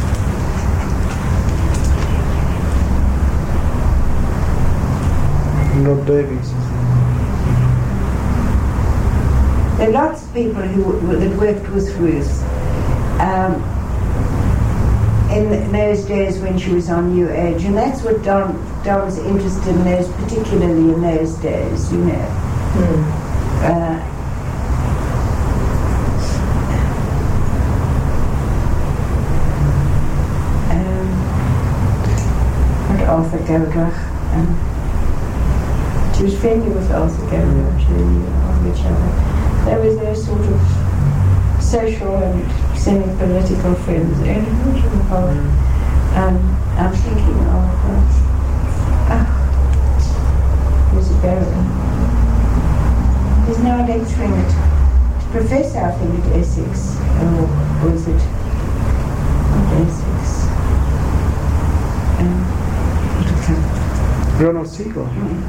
Rob Davies. There are lots of people who that worked with Ruth um, in those days when she was on New Age, and that's what Don, Don was interested in those, particularly in those days, you know. Mm. Uh, um, what Arthur Goldrach? Um, she was friendly with Arthur Goldrach, she knew of each other. They were their sort of social and semi-political friends. And um, I'm thinking of uh, oh, who's it going? He's now lecturing at Professor, I think, at Essex. Or was it not Essex? Um, it'll come. Ronald Siegel. Mm.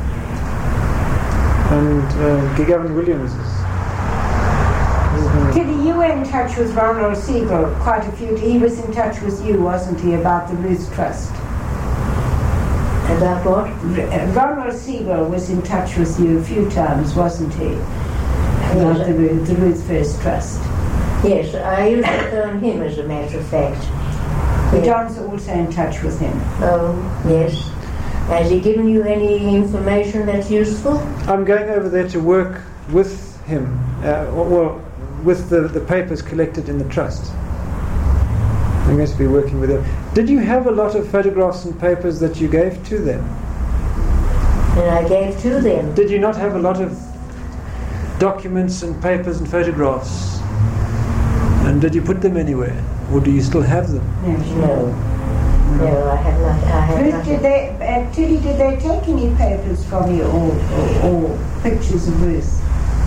And uh, Gavin Williams is. Tilly, you were in touch with Ronald Siegel quite a few. He was in touch with you, wasn't he, about the Ruth Trust? About what? R- Ronald Siegel was in touch with you a few times, wasn't he? About Yes. the, Ruth, the Ruth First Trust. Yes, I used to phone him, as a matter of fact. But Yeah. John's also in touch with him. Oh, yes. Has he given you any information that's useful? I'm going over there to work with him, uh, well, with the, the papers collected in the trust. I'm going to be working with them. Did you have a lot of photographs and papers that you gave to them? And I gave to them. Did you not have a lot of documents and papers and photographs? And did you put them anywhere? Or do you still have them? No, No. No, I have not. I have Ruth, not. did they, uh, Tilly, did they take any papers from you or, or, or pictures of Ruth?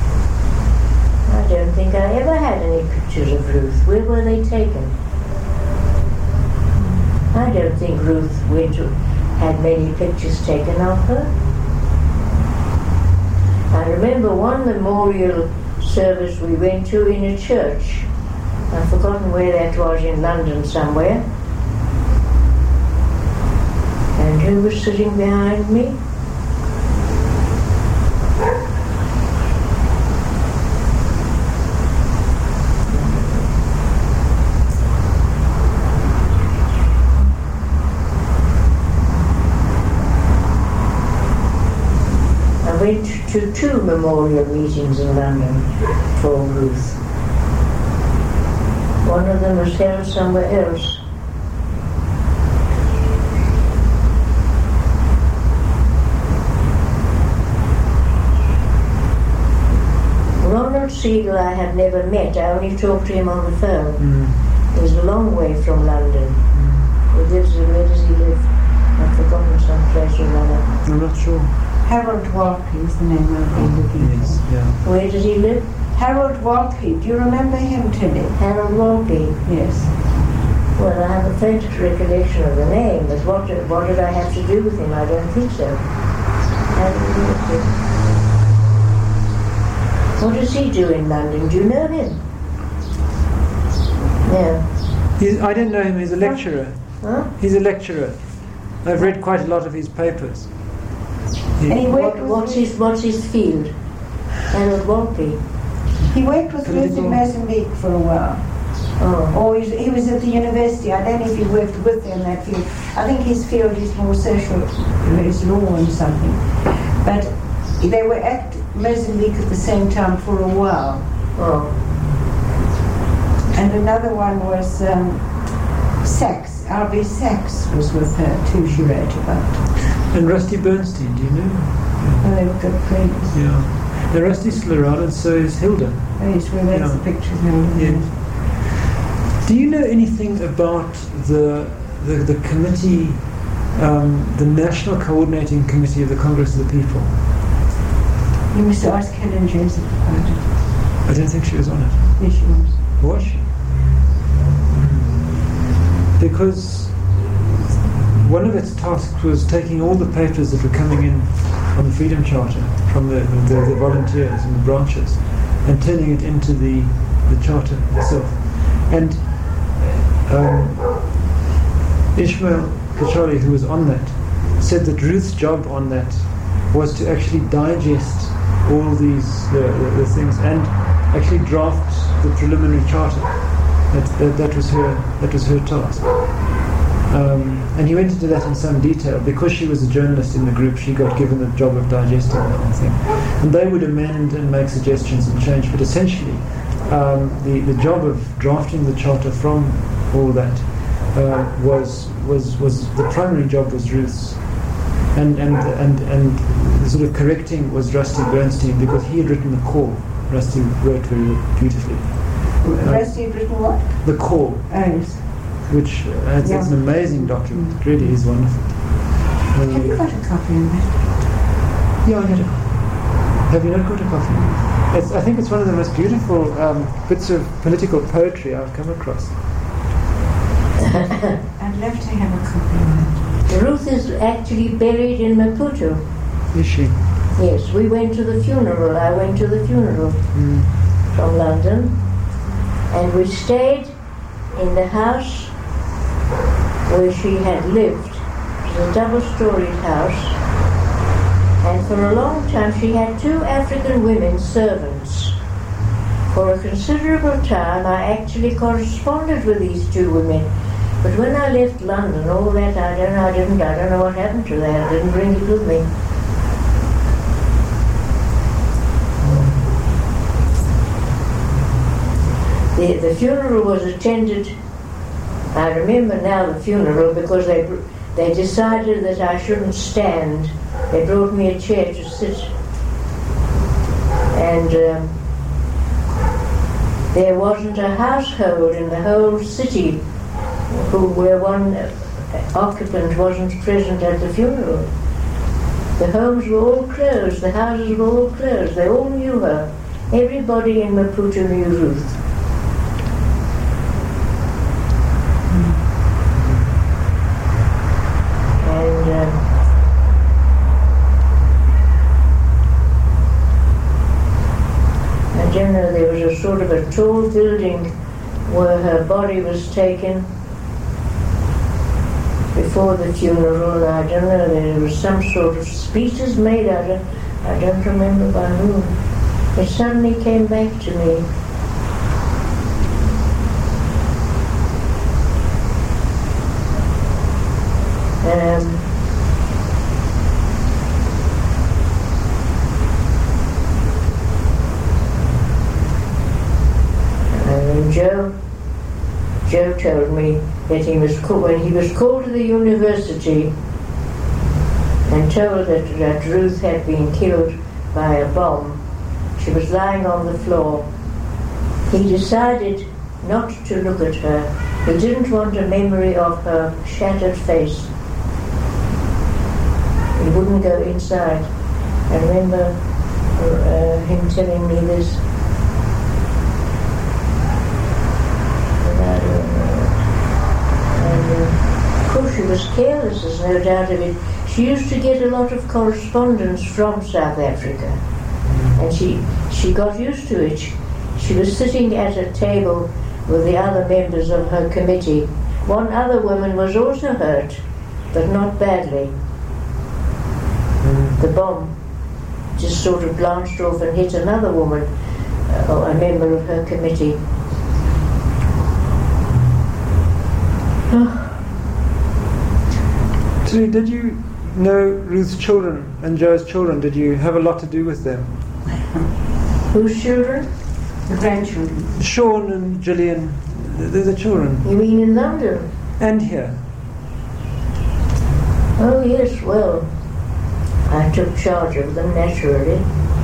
I don't think I ever had any pictures of Ruth. Where were they taken? I don't think Ruth went to, had many pictures taken of her. I remember one memorial service we went to in a church. I've forgotten where that was, in London somewhere. And who was sitting behind me? I went to two memorial meetings in London for Ruth. One of them was held somewhere else. Ronald Siegel I have never met. I only talked to him on the phone. Mm. He's a long way from London. He lives, where does he live? I've forgotten some place or another. I'm not sure. Harold Walkley is the name I've been looking Yes, for. yeah. Where does he live? Harold Walkley, do you remember him, Tilly? Harold Walkley. Yes. Well, I have a faint recollection of the name, but what, what did I have to do with him? I don't think so. I don't know what to- What does he do in London? Do you know him? No. He's, I don't know him, he's a lecturer. Huh? He's a lecturer. I've read quite a lot of his papers. He- And he worked What, with what's his What's his field? Harold Walkley. He worked with Ruth Political- in Mozambique for a while. Oh. Or he, he was at the university. I don't know if he worked with them in that field. I think his field is more social, is law and something. But they were at Mozambique at the same time for a while. Oh. And another one was um, Sachs. R B Sachs was with her too, she wrote about. And Rusty Bernstein, do you know? Oh, they were good friends. Yeah. Now Rusty's still around, and so is Hilda. Oh, yes, well, that's Yeah. the pictures now. Yeah. Do you know anything about the the, the committee, um, the National Coordinating Committee of the Congress of the People? You must ask Helen Joseph about it. I don't think she was on it. Yes, she was. Was she? Because one of its tasks was taking all the papers that were coming in on the Freedom Charter from the, the, the volunteers and the branches, and turning it into the, the charter itself. And um, Ishmael Kachali, who was on that, said that Ruth's job on that was to actually digest all these the, the, the things and actually draft the preliminary charter. That, that, that was her that was her task. Um, and he went into that in some detail. Because she was a journalist in the group, she got given the job of digesting the whole thing. And they would amend and make suggestions and change, but essentially um, the, the job of drafting the charter from all that uh, was was was the primary job was Ruth's. And and and and the sort of correcting was Rusty Bernstein, because he had written the call. Rusty wrote very beautifully. Rusty had written what? The call. Oh, yes. Which uh, it's, Yeah. it's an amazing document. It really is wonderful. Have you Um, got a copy of that? yeah, I got a copy. Have you not got a copy? It's, I think it's one of the most beautiful um, bits of political poetry I've come across. I'd love to have a copy of that. Ruth is actually buried in Maputo. Is she? Yes, we went to the funeral. I went to the funeral Mm. from London, and we stayed in the house where she had lived. It was a double-storied house, and for a long time she had two African women servants. For a considerable time I actually corresponded with these two women, but when I left London, all that I don't know, I didn't, I don't know what happened to that. I didn't bring it with me. The, the funeral was attended, I remember now the funeral, because they they decided that I shouldn't stand. They brought me a chair to sit. And um, there wasn't a household in the whole city who, where one occupant wasn't present at the funeral. The homes were all closed, the houses were all closed, they all knew her. Everybody in Maputo knew Ruth. And um, I don't know, there was a sort of a tall building where her body was taken before the funeral. I don't know, there was some sort of speeches made. I don't, I don't remember by whom. It suddenly came back to me. Um, and then Joe, Joe told me that he was called, when he was called to the university and told that, that Ruth had been killed by a bomb. She was lying on the floor. He decided not to look at her. He didn't want a memory of her shattered face. He wouldn't go inside. I remember uh, him telling me this. But I don't know. And uh, of course she was careless, there's no doubt of it. She used to get a lot of correspondence from South Africa. And she, she got used to it. She, she was sitting at a table with the other members of her committee. One other woman was also hurt, but not badly. The bomb just sort of blanched off and hit another woman, uh, a member of her committee. So did you know Ruth's children and Joe's children? Did you have a lot to do with them? Whose children? The grandchildren. Sean and Gillian, they're the children. You mean in London? And here. Oh yes, well, I took charge of them naturally.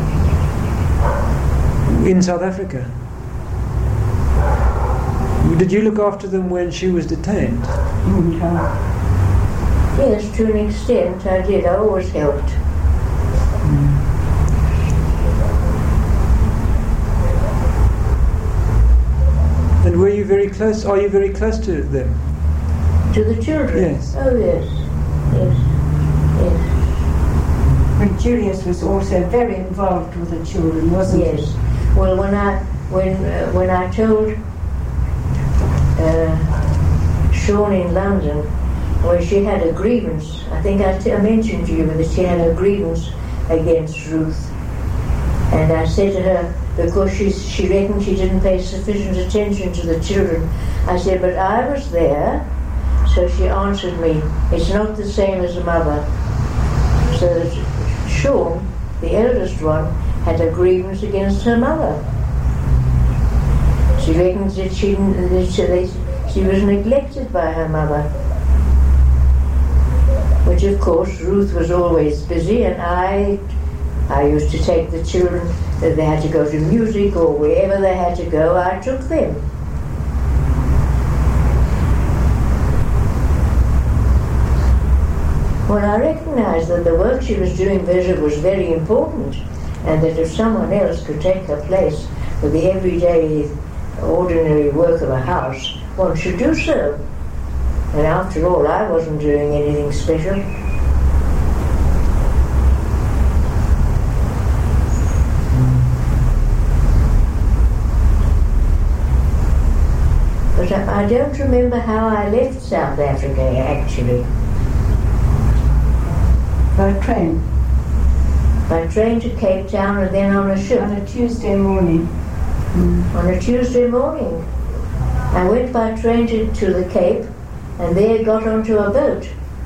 In South Africa. Did you look after them when she was detained? Yes, to an extent I did. I always helped. And were you very close? Are you very close to them? To the children? Yes. Oh yes, yes, yes. When Julius was also very involved with the children, wasn't he? Yes. Well, when I when uh, when I told uh, Sean in London, where she had a grievance, I think I, t- I mentioned to you that she had a grievance against Ruth, and I said to her, because she she reckoned she didn't pay sufficient attention to the children, I said, but I was there. So she answered me, it's not the same as a mother. So that Sean, the eldest one, had a grievance against her mother. She reckons that she, that she, she was neglected by her mother. Which of course Ruth was always busy, and I I used to take the children, if they had to go to music or wherever they had to go, I took them. Well, I recognised that the work she was doing was very important, and that if someone else could take her place with the everyday, ordinary work of a house, one should do so. And after all, I wasn't doing anything special. But I, I don't remember how I left South Africa, actually. By train? By train to Cape Town and then on a ship. On a Tuesday morning. Mm. On a Tuesday morning. I went by train to, to the Cape, and there got onto a boat.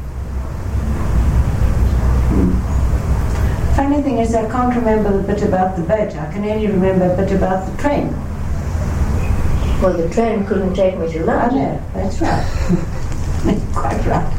Mm. Funny thing is, I can't remember a bit about the boat. I can only remember a bit about the train. Well, the train couldn't take me to London. I know, that's right. Quite right.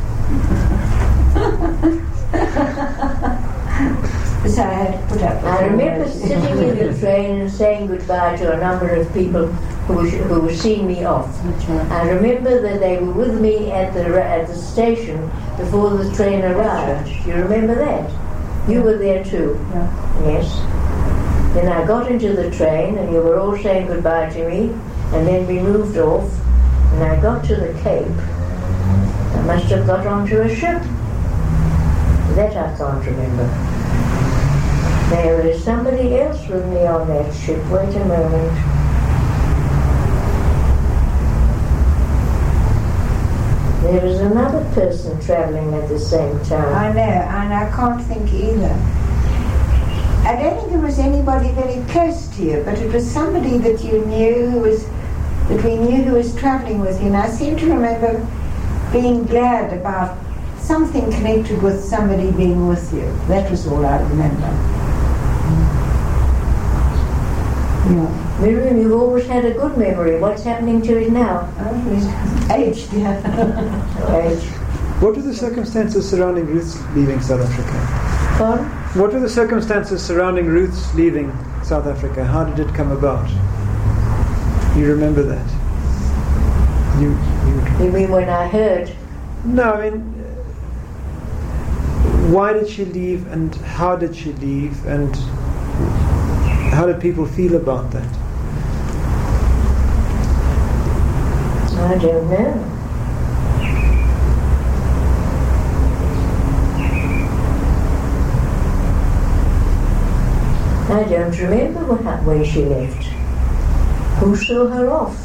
So I had to put up with I remember it. sitting in the train and saying goodbye to a number of people who were, who were seeing me off. Right. I remember that they were with me at the at the station before the train arrived. Right. Do you remember that? You were there too. Yeah. Yes. Then I got into the train and you were all saying goodbye to me, and then we moved off, and I got to the Cape. I must have got onto a ship. That I can't remember. There is somebody else with me on that ship. Wait a moment. There was another person travelling at the same time. I know, and I can't think either. I don't think it was anybody very close to you, but it was somebody that you knew who was, that we knew who was travelling with you. And I seem to remember being glad about something connected with somebody being with you. That was all I remember. Yeah. Miriam, you've always had a good memory. What's happening to it now? Oh, he's aged, yeah. Age. What were the circumstances surrounding Ruth's leaving South Africa? Pardon? What were the circumstances surrounding Ruth's leaving South Africa? How did it come about? You remember that? You, you, You mean when I heard? no, I mean, why did she leave, and how did she leave, and how did people feel about that? I don't know. I don't remember what happened when she left. Who saw her off?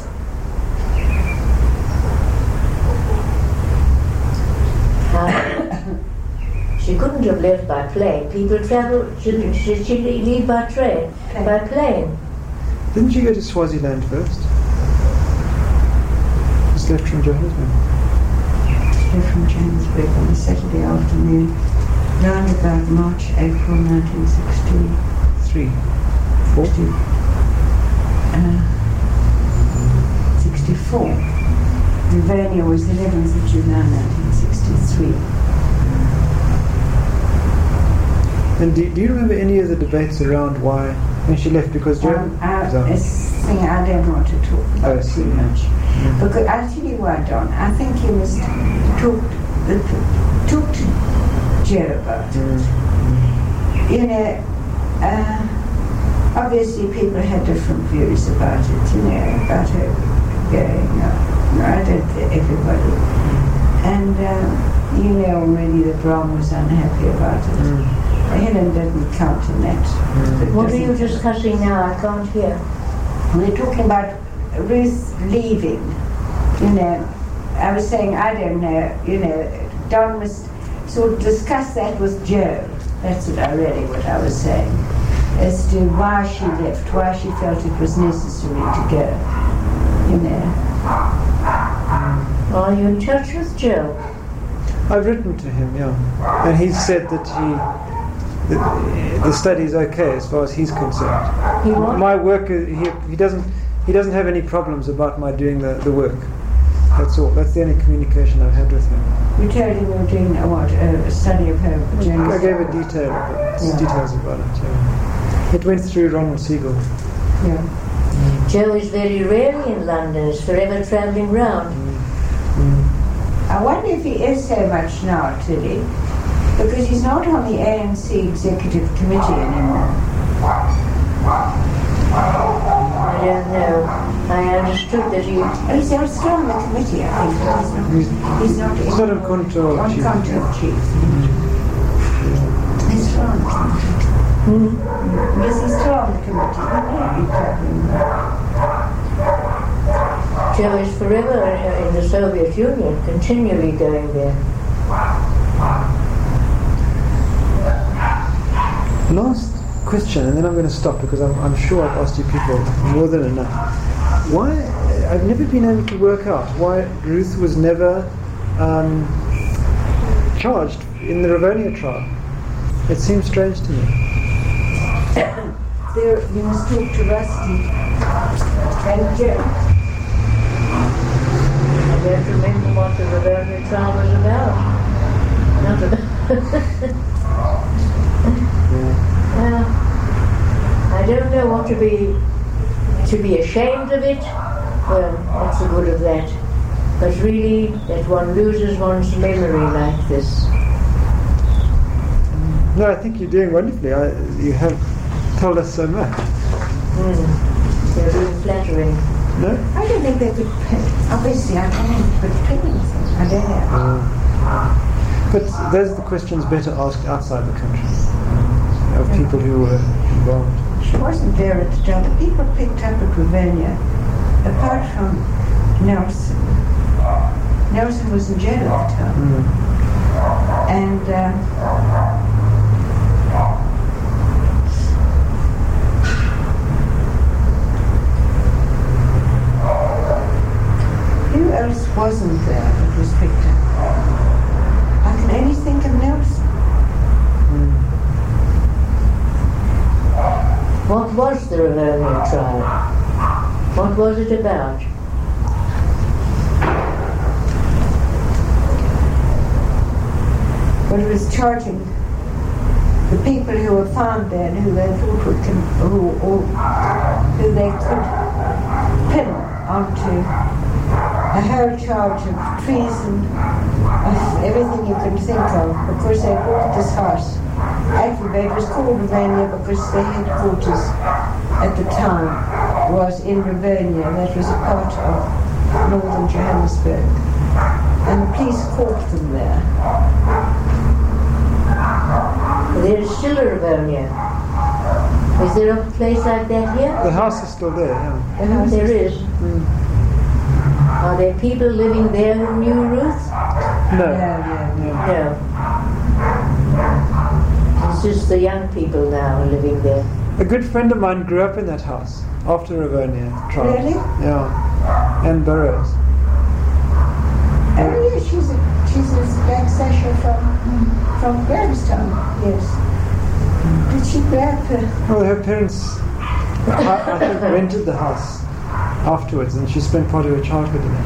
How? She couldn't have left by plane. People travel, should she, she leave by train? Plane. By plane. Didn't she go to Swaziland first? Just left from Johannesburg. Left from Johannesburg on a Saturday afternoon, round about March, April nineteen sixty. Three. Four? Uh, sixty-four. Rivonia was the eleventh of July nineteen sixty-three. And do, do you remember any of the debates around why, when she left? Because Joan... Um, I, so- it's a thing I don't want to talk Oh, I about see. too much. Mm. Because I'll tell you why, Don. I think you must talk, talk to Jer about it. Mm. You know, uh, obviously people had different views about it, you know, about her going. No, no, I don't think everybody. And uh, you know already that Ron was unhappy about it. Mm. Helen didn't count in that. Mm. What are you discussing now? I can't hear. We're talking about Ruth leaving. You know, I was saying, I don't know, you know, Don must sort of discuss that with Joe. That's what I really what I was saying. As to why she left, why she felt it was necessary to go. You know. Are you in touch with Joe? I've written to him, yeah, and he said that he that the study is okay as far as he's concerned. He what? My work, is, he he doesn't he doesn't have any problems about my doing the, the work. That's all. That's the only communication I've had with him. You told him you were doing a, what, a study of her journey? I gave a detail about, Yeah. details about it. Yeah. It went through Ronald Siegel. Yeah. Joe is very rarely in London. He's forever travelling round. Mm. I wonder if he is so much now, Tilly, because he's not on the A N C Executive Committee anymore. I don't know. I understood that he... Oh, he's still on the committee, I think. He's not. He's not, He's not on control on chief. control chief. He's still on the committee. Hmm? Yes, he's still on the committee. He may be travelling there. Joe is forever in the Soviet Union, continually going there. Last question, and then I'm going to stop because I'm, I'm sure I've asked you people more than enough. Why, I've never been able to work out why Ruth was never um, charged in the Ravonia trial. It seems strange to me. There, you must talk to Rusty and Joe. I don't remember what the Ravonia trial was about. Not about... Well, I don't know what to be to be ashamed of it. Well, what's the good of that? But really, that one loses one's memory like this. No, I think you're doing wonderfully. I, you have told us so much. Mm. They're being flattering. No? I don't think they could pay. Obviously, I don't think they could pay anything. I don't know. Uh, but those are the questions better asked outside the country, of people who were involved. She wasn't there at the time. The people picked up at Ravonia, apart from Nelson. Nelson was in jail at the time. Mm. And uh, who else wasn't there that was picked up? I can only think of Nelson. Mm. What was the Ravonia trial? What was it about? But it was charging the people who were found there and who they thought would con- who, or, who they could pin onto a whole charge of treason, of everything you can think of, because they bought this house. Actually, it was called Ravonia because the headquarters at the time was in Ravonia, and that was a part of northern Johannesburg. And the police caught them there. There is still a Ravonia. Is there a place like that here? The house is still there, yeah. The house there is. Mm. Are there people living there who knew Ruth? No. Yeah, yeah, yeah. No. It's just the young people now living there. A good friend of mine grew up in that house after Ravonia trial. Really? Yeah. Anne Burroughs. Oh yeah, she's a she's a black Sasha from from Grahamstown. Yes. Did she grab her? Well, her parents, I, I think, rented the house afterwards, and she spent part of her childhood in it.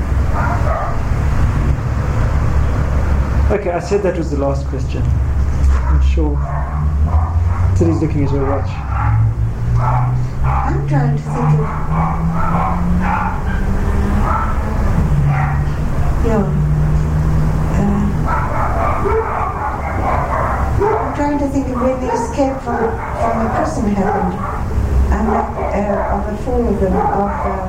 Okay, I said that was the last question. I'm sure. Tilly's looking at her watch. I'm trying to think of. Yeah. Uh, I'm trying to think of when the escape from from the prison happened. And uh, of the four of them, of um,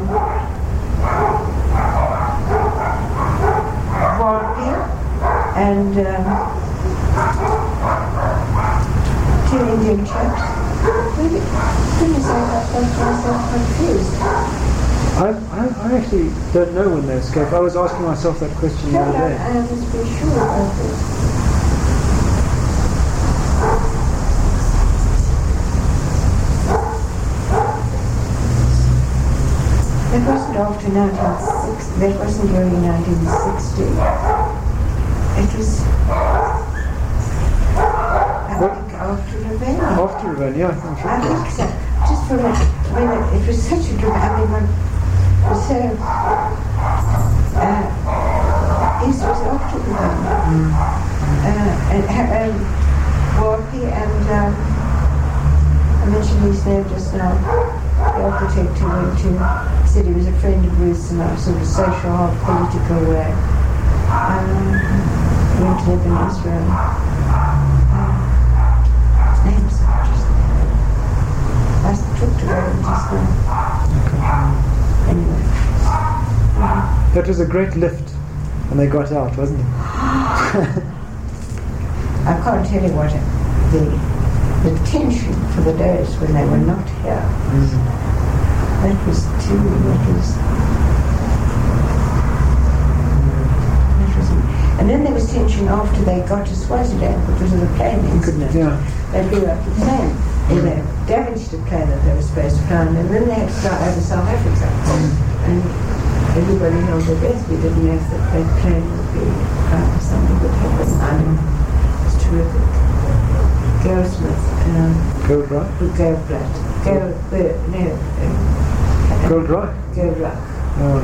Walpole and um, Indian chaps. Really, goodness, I got myself confused. I, I, I actually don't know when they escape. I was asking myself that question the No, other no, day. I must be sure about this. That wasn't after nineteen sixty. That wasn't during nineteen sixty. It was, I What? think, after Ravenna. After Ravenna, yeah, I'm sure. I think so. Just for a minute. I mean, it was such a drama. I mean, one was so. Uh, yes, it was after Ravenna. Mm. Uh, and um, Warpy and um, I mentioned his name just now. The architect who went to said he was a friend of Ruth's in a sort of social, half political way. Um, went to live in Israel. Um, his name was just I talked about him just now. Anyway. Um, That was a great lift when they got out, wasn't it? I can't tell you what it, the the tension for the days when they were not here. Mm. That was too. That was. That was. And then there was tension after they got to Swaziland because of the plane incident. Yeah. They blew up the plane, or they damaged the plane that they were supposed to fly, and then they had to fly over South Africa. And everybody held their breath. We didn't know if that plane would be uh, something would happen. I don't know. It's terrific. Goldsmith. Um, Gold Rock? Goldblatt. Gold, uh, no. Uh, Gold Rock? Gold Rock. Oh.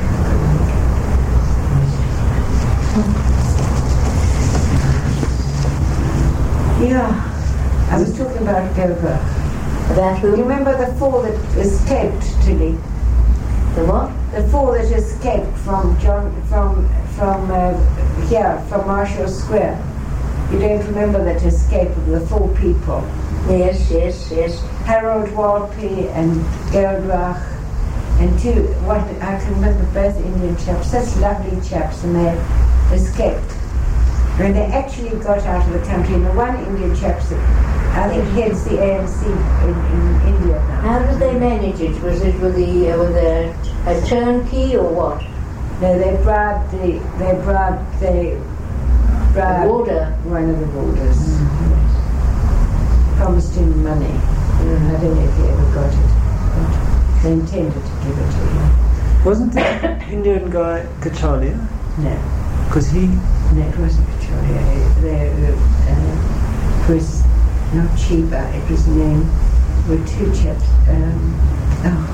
Yeah. I was talking about Gold Rock. About You who? remember the four that escaped, Tilly? The what? The four that escaped from John, from from uh, here, from Marshall Square. You don't remember that escape of the four people? Yes, yes, yes. Harold Walpy and Goldbach and two, what I can remember both Indian chaps, such lovely chaps, and they escaped. When they actually got out of the country, and the one Indian chap, I think heads the A N C in, in India now. How did they manage it? Was it with the uh, with a, a turnkey or what? No, they bribed the, they bribed, they bribed The warder. one of the warders. Yes. Promised him money. Mm, I don't know if he ever got it, but they intended to give it to him. Wasn't the Indian guy Kachalia? No, Because he... no, it wasn't Victoria. They, uh, it was not Chiba, it was named, were two chaps. Um, oh.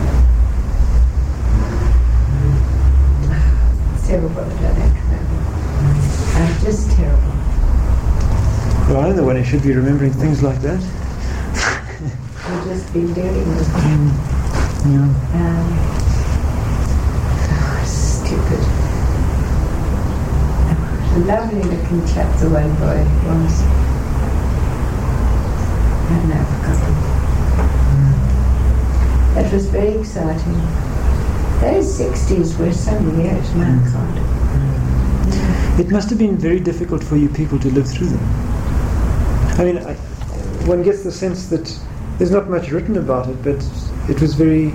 Terrible that I don't remember. I'm just terrible. Well, I'm the one who should be remembering things like that. I've just been dealing with it. Mm. Yeah. Um, oh, stupid. A lovely looking chap, the one boy was. I've now forgotten. That was very exciting. Those sixties were some years, man, God. It must have been very difficult for you people to live through them. I mean, I, one gets the sense that there's not much written about it, but it was very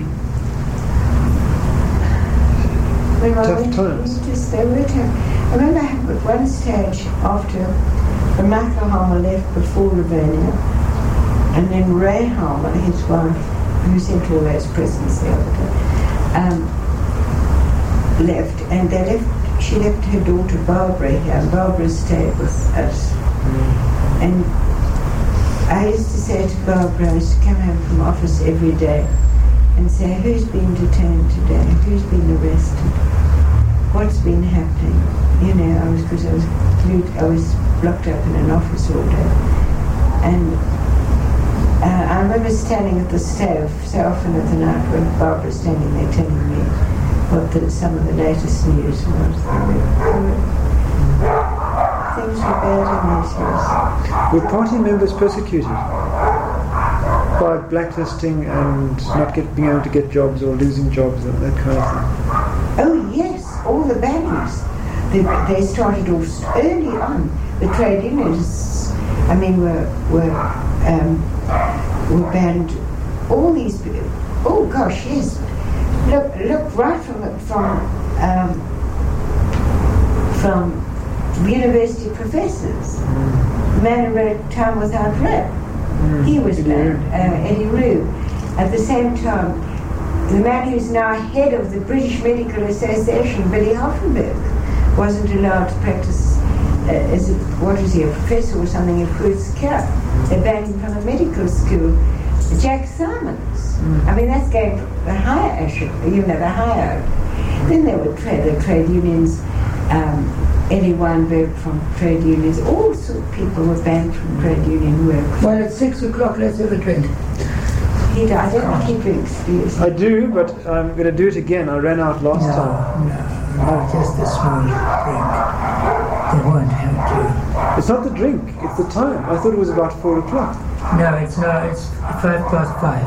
When I tough went times. into they were tough. I remember at one stage after the Michael Harmer left before Ravenna, and then Ray Harmer, his wife, who sent all those presents the other day, um, left, and they left. She left her daughter Barbara here, and Barbara stayed with us. And I used to say to Barbara, I used to come home from office every day and say, who's been detained today? Who's been arrested? What's been happening? You know, I was, because I was glued, I was locked up in an office all day. And uh, I remember standing at the stove so often at the night when Barbara's standing there telling me what the, some of the latest news was. Things were bad in those years. Were party members persecuted by blacklisting and not get, being able to get jobs or losing jobs and that kind of thing? Oh yes, all the baddies. They, they started off early on. The trade unions I mean, were were um, were banned. All these, oh gosh, yes. Look, look right from from um, from university professors. The man who wrote Time Without Rep, mm. he was banned. Uh, Eddie Rue. At the same time, the man who's now head of the British Medical Association, Billy Hoffenberg, wasn't allowed to practice uh, as a, what was he, a professor or something in Kreuzkirch. They banned him from a medical school. Jack Simons. Mm. I mean, that's going the higher echelon, you know, the higher. Then there were trade, the trade unions, um, Eddie Weinberg from trade unions, all sorts of people were banned from trade union work. Well, at six o'clock, let's have a drink. He, I don't think he drinks, do you? I do, but I'm going to do it again. I ran out last no, time. No, no, just a small drink. They won't have It's not the drink, it's the time. I thought it was about four o'clock. to. No, it's not. It's five past five.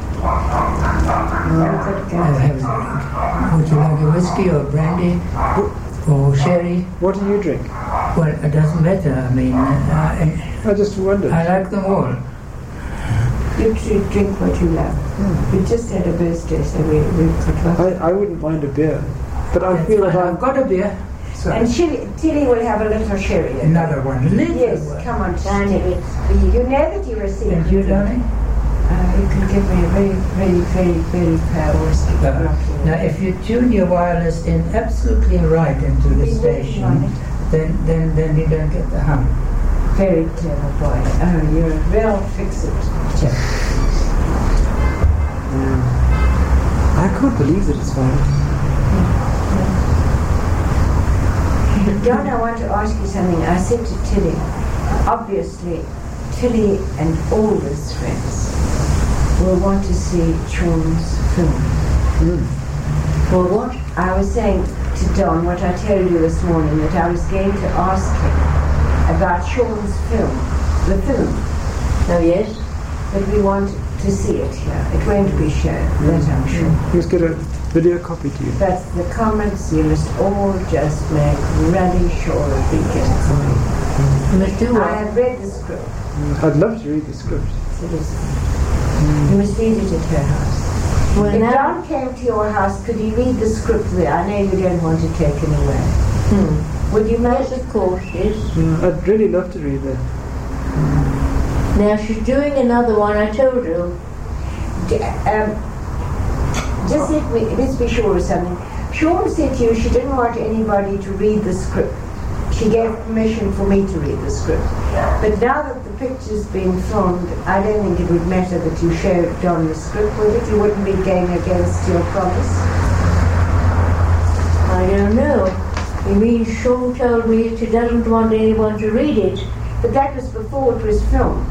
No. I'll have a drink. Would you like a whiskey or brandy or sherry? What do you drink? Well, it doesn't matter. I mean, uh, I just wondered. I like them all. You drink what you love. Mm. We just had a birthday, so we, we could I, I wouldn't mind a beer, but I That's feel fine. that I've got a beer. So and Tilly, Tilly will have a little sherry. Another one. Little yes, one. come on, Tilly. You know that you received. And you, darling? Uh, you can give me a very, very, very, very pale whiskey. Uh, now, if you tune your wireless in absolutely right into the Be station, then, then, then you don't get the hum. Very clever boy. Oh, you're a real fix-it chap. Mm. I can't believe that it's fine. John, I want to ask you something. I said to Tilly, obviously, Tilly and all his friends will want to see Sean's film. Mm. For what? I was saying to Don what I told you this morning, that I was going to ask him about Sean's film, the film. Oh, yes? But we want to see it here. It won't be shown, that I'm sure. Let's get a video copy to you. But the comments, you must all just make really sure that we get it for me. You must do I what? have read the script. Mm. I'd love to read the script. So this, mm. You must read it at her house. Well, if now, John came to your house, could he read the script there? I know you don't want to take him away. hmm. Would you mind? Yes, of course, yes. Mm. I'd really love to read that. Now, she's doing another one, I told you. D- Um, just let me, let's be sure of something. Sean said to you she didn't want anybody to read the script. She gave permission for me to read the script. But now that the picture's been filmed, I don't think it would matter that you showed John the script, would it? You wouldn't be going against your promise? I don't know. You mean Sean told me she doesn't want anyone to read it? But that was before it was filmed.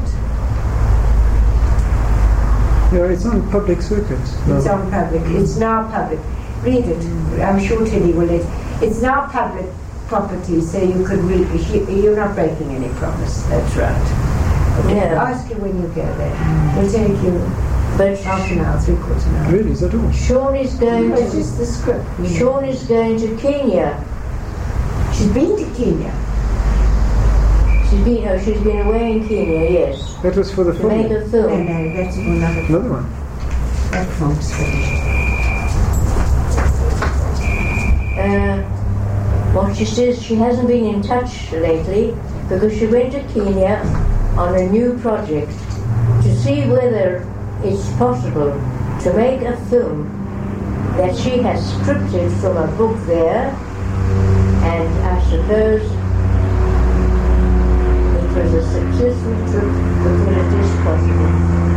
Yeah, it's on public circuit. No. It's on public. It's now public. Read it. I'm sure Teddy will let. It's now public property, so you could read. You're not breaking any promise. That's right. Okay. Yeah. Ask her when you go there. It'll take you But half an hour, three quarters of an hour. Really, is that all? Sean is going It's to just the script. Sean is going to Kenya. She's been to Kenya. She's been oh, she's been away in Kenya, yes. That was for the To make film. a No, film. no, that's another. Another one. That film's finished. Uh, what she says, she hasn't been in touch lately because she went to Kenya on a new project to see whether it's possible to make a film that she has scripted from a book there, and I suppose it was a successful trip because it is possible.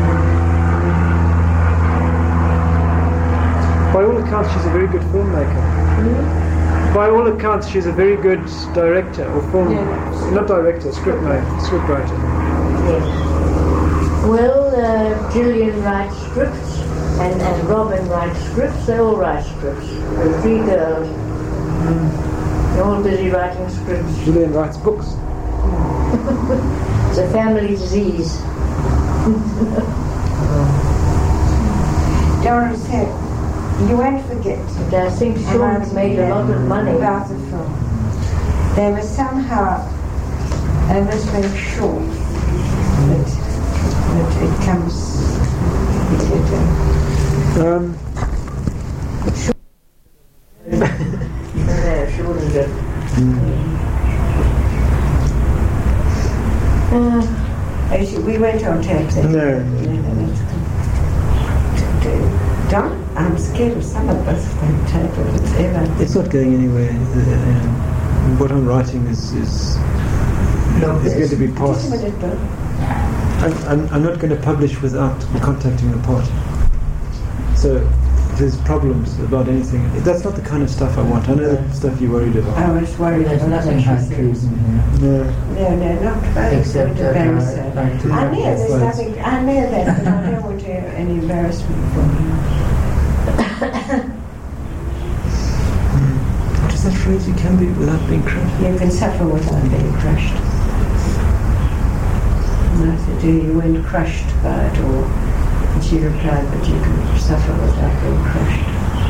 By all accounts, she's a very good filmmaker. Hmm? By all accounts, she's a very good director or film, Yeah. not director, script script writer. Yes. Well, uh, Gillian writes scripts, and, and Robin writes scripts. They all write scripts. The three girls, they're all busy writing scripts. Julian writes books. It's a family disease. Doris said, you won't forget. But I think Sean made a lot of money. About the film. They were somehow I must make sure that, that it comes together. Um, No, she wouldn't do. Uh, Actually, we went on tape then. No. Don, I'm scared of some of us on tape if it's ever. it's not going anywhere. The, um, what I'm writing is is, is going to be Just passed. a minute, Don. I'm, I'm, I'm not going to publish without contacting the party. So if there's problems about anything, that's not the kind of stuff I want. I know the stuff you're worried about. I was worried There's about nothing what hard she said. treason here. No. No, no, not about Except Except that embarrass I- her. I do I have know there's words. nothing, I know that, but I don't want to have any embarrassment from him. What is that phrase? You can be without being crushed. You can suffer without being crushed. And I said, do you weren't crushed by it all? And she replied, but you can suffer without being crushed.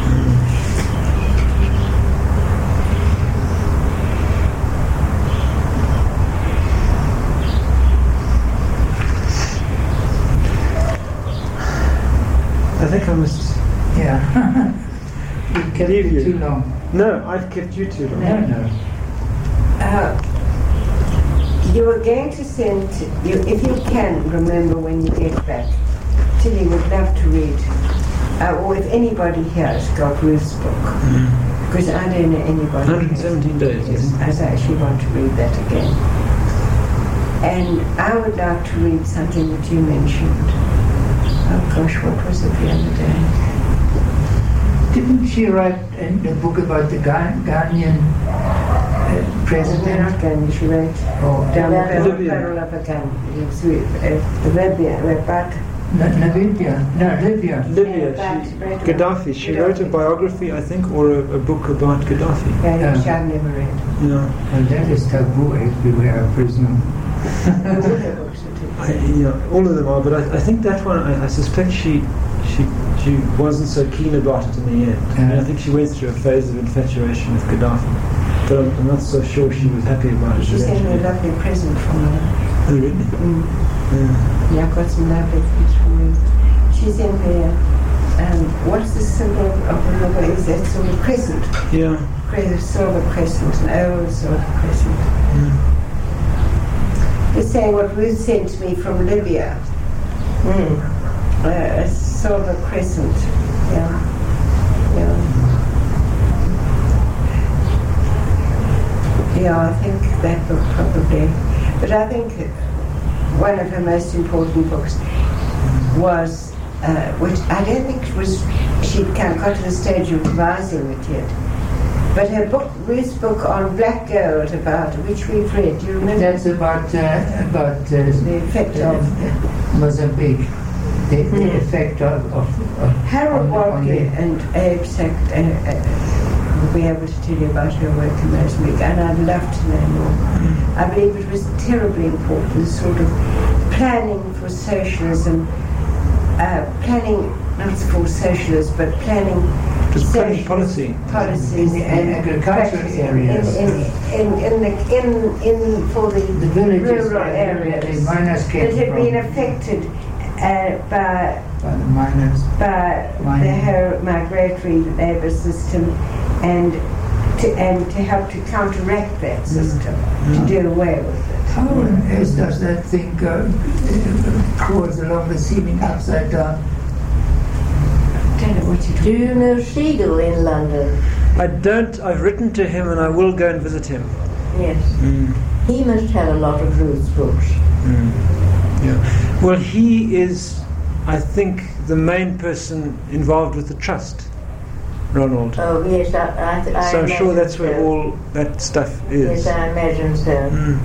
I think I must Yeah. We kept leave you you. too long. No, I've kept you too long. No, no. Uh, you were going to send, you, if you can remember when you get back, Tilly would love to read, uh, or if anybody here has got Ruth's book, because I don't know anybody. one hundred seventeen days, Yes, yes. I actually want to read that again. And I would like to read something that you mentioned. Oh gosh, what was it the other day? Didn't she write a, a book about the Ghan- Ghanaian uh, We're president? not going, she wrote Oh, down the barrel, Libya. barrel of a gun. It's with, uh, Libya, about N- Namibia? No, Libya. Libya, Yeah, she, but- Gaddafi. She wrote a Gaddafi. biography, I think, or a, a book about Gaddafi. yeah, Yeah. which I've never read. Yeah. Well, that is taboo everywhere, I presume. All her books are too. I, yeah, all of them are, but I, I think that one, I, I suspect she, she, she wasn't so keen about it in the end. I, mean, I think she went through a phase of infatuation with Gaddafi, but I'm, I'm not so sure she was happy about it. She sent me a eventually. lovely present from her. Oh, really? Mm. Yeah. Yeah, I've got some lovely things from her. She sent me a, um, what's the symbol of the river? Is that sort of crescent? Yeah. Crescent, silver crescent, an old silver crescent. Mm. It's saying what Ruth sent me from Libya. Mm. Uh, a silver crescent. Yeah. Yeah. Yeah, I think that book probably. But I think one of her most important books was, uh, which I don't think it was, she'd kind of got to the stage of revising it yet. But her book, Ruth's book on black gold, about which we've read. Do you remember? That's about uh, about uh, The effect uh, of Mozambique. The, the Mm. effect of, of, of Harold on, on Walkley the, and Abe Sack uh, uh, will be able to tell you about her work in Mozambique, and I'd love to know more. I believe it was terribly important, the sort of planning for socialism, uh, planning not for socialism, but planning Just planning socialist policy. policies In the and agricultural practice- areas. in, in, in, in, the, in, in for the, the villages rural where the areas miners came that had from. been affected uh, by by the miners. by the Mining. whole migratory labour system, and to and to help to counteract that system, to do away with it. How on earth does that thing go, uh, crawls along the ceiling upside down? I don't know what you Do you know Siegel in London? I don't, I've written to him and I will go and visit him. Yes. Mm. He must have a lot of Ruth's books. Mm. Yeah. Well, he is, I think, the main person involved with the trust, Ronald. Oh, yes, I, I, th- I so I'm sure imagine that's where so. all that stuff is. Yes, I imagine so. Mm.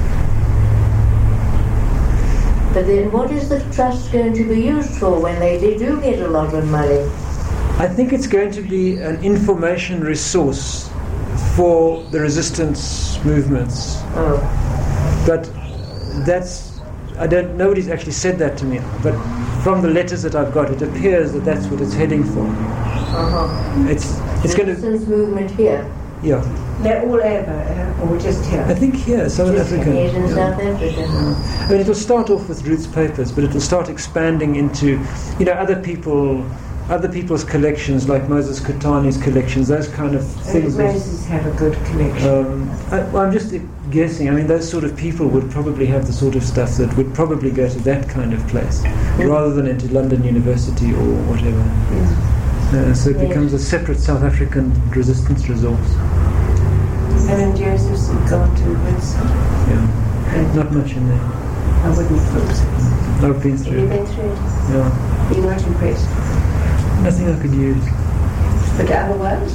But then what is the trust going to be used for when they do- do get a lot of money? I think it's going to be an information resource for the resistance movements. Oh, But that's, I don't, nobody's actually said that to me, but from the letters that I've got, it appears that that's what it's heading for. uh-huh. It's, it's going to, Resistance movement here. Yeah. They're all over, uh, or just here? I think here, South Just Africa. here in Yeah. South Africa. I mean, it'll start off with Ruth's papers, but it'll start expanding into, you know, other people, other people's collections, like Moses Kotani's collections, those kind of things. Uh, Moses have a good collection. Um, I, well, I'm just guessing. I mean, those sort of people would probably have the sort of stuff that would probably go to that kind of place, rather than into London University or whatever. Uh, so it Yes. becomes a separate South African resistance resource. And Joseph's gone to Windsor. Yeah, And not much in there. I wouldn't have thought so. I've been Have through you it. been through it? Yeah, You're not impressed. nothing I could use. But otherwise,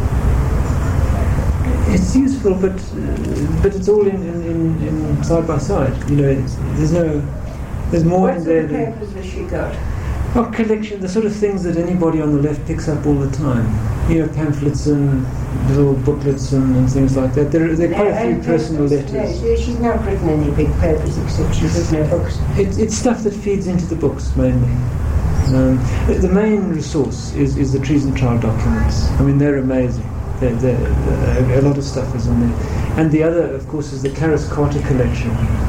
It's useful, but uh, but it's all in, in, in, in side by side. You know, it's, there's no there's more what in sort there of than papers has she got? oh, collection, the sort of things that anybody on the left picks up all the time. You know, pamphlets and little booklets and, and things like that. There, there are quite a few And personal papers, letters. No, she's not written any big papers except she's written her books. It, it's stuff that feeds into the books mainly. Um, the the main resource is, is the treason trial documents. I mean, they're amazing. They're, they're, uh, a lot of stuff is in there. And the other, of course, is the Karras Carter collection.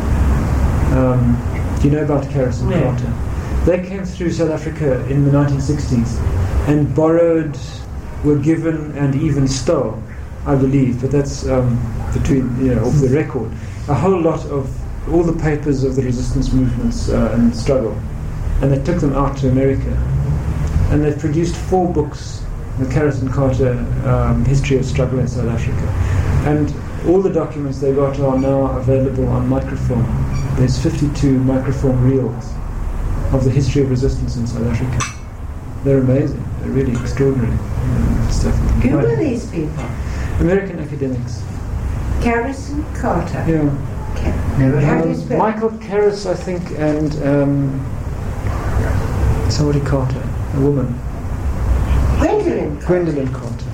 Um, do you know about Karras and No. Carter? They came through South Africa in the nineteen sixties and borrowed, were given, and even stole, I believe, but that's um, between, you know, off the record, a whole lot of all the papers of the resistance movements uh, and struggle. And they took them out to America. And they've produced four books, the Karras and Carter um, History of Struggle in South Africa. And all the documents they got are now available on microfilm. There's fifty-two microfilm reels of the history of resistance in South Africa. They're amazing. They're really extraordinary um, stuff. Who are these people? American academics. Karras and Carter. Yeah. Ka- Never How heard do you Um, spell? Michael Karras, I think, and um, somebody Carter, a woman. Gwendolyn Carter. Gwendolyn Carter.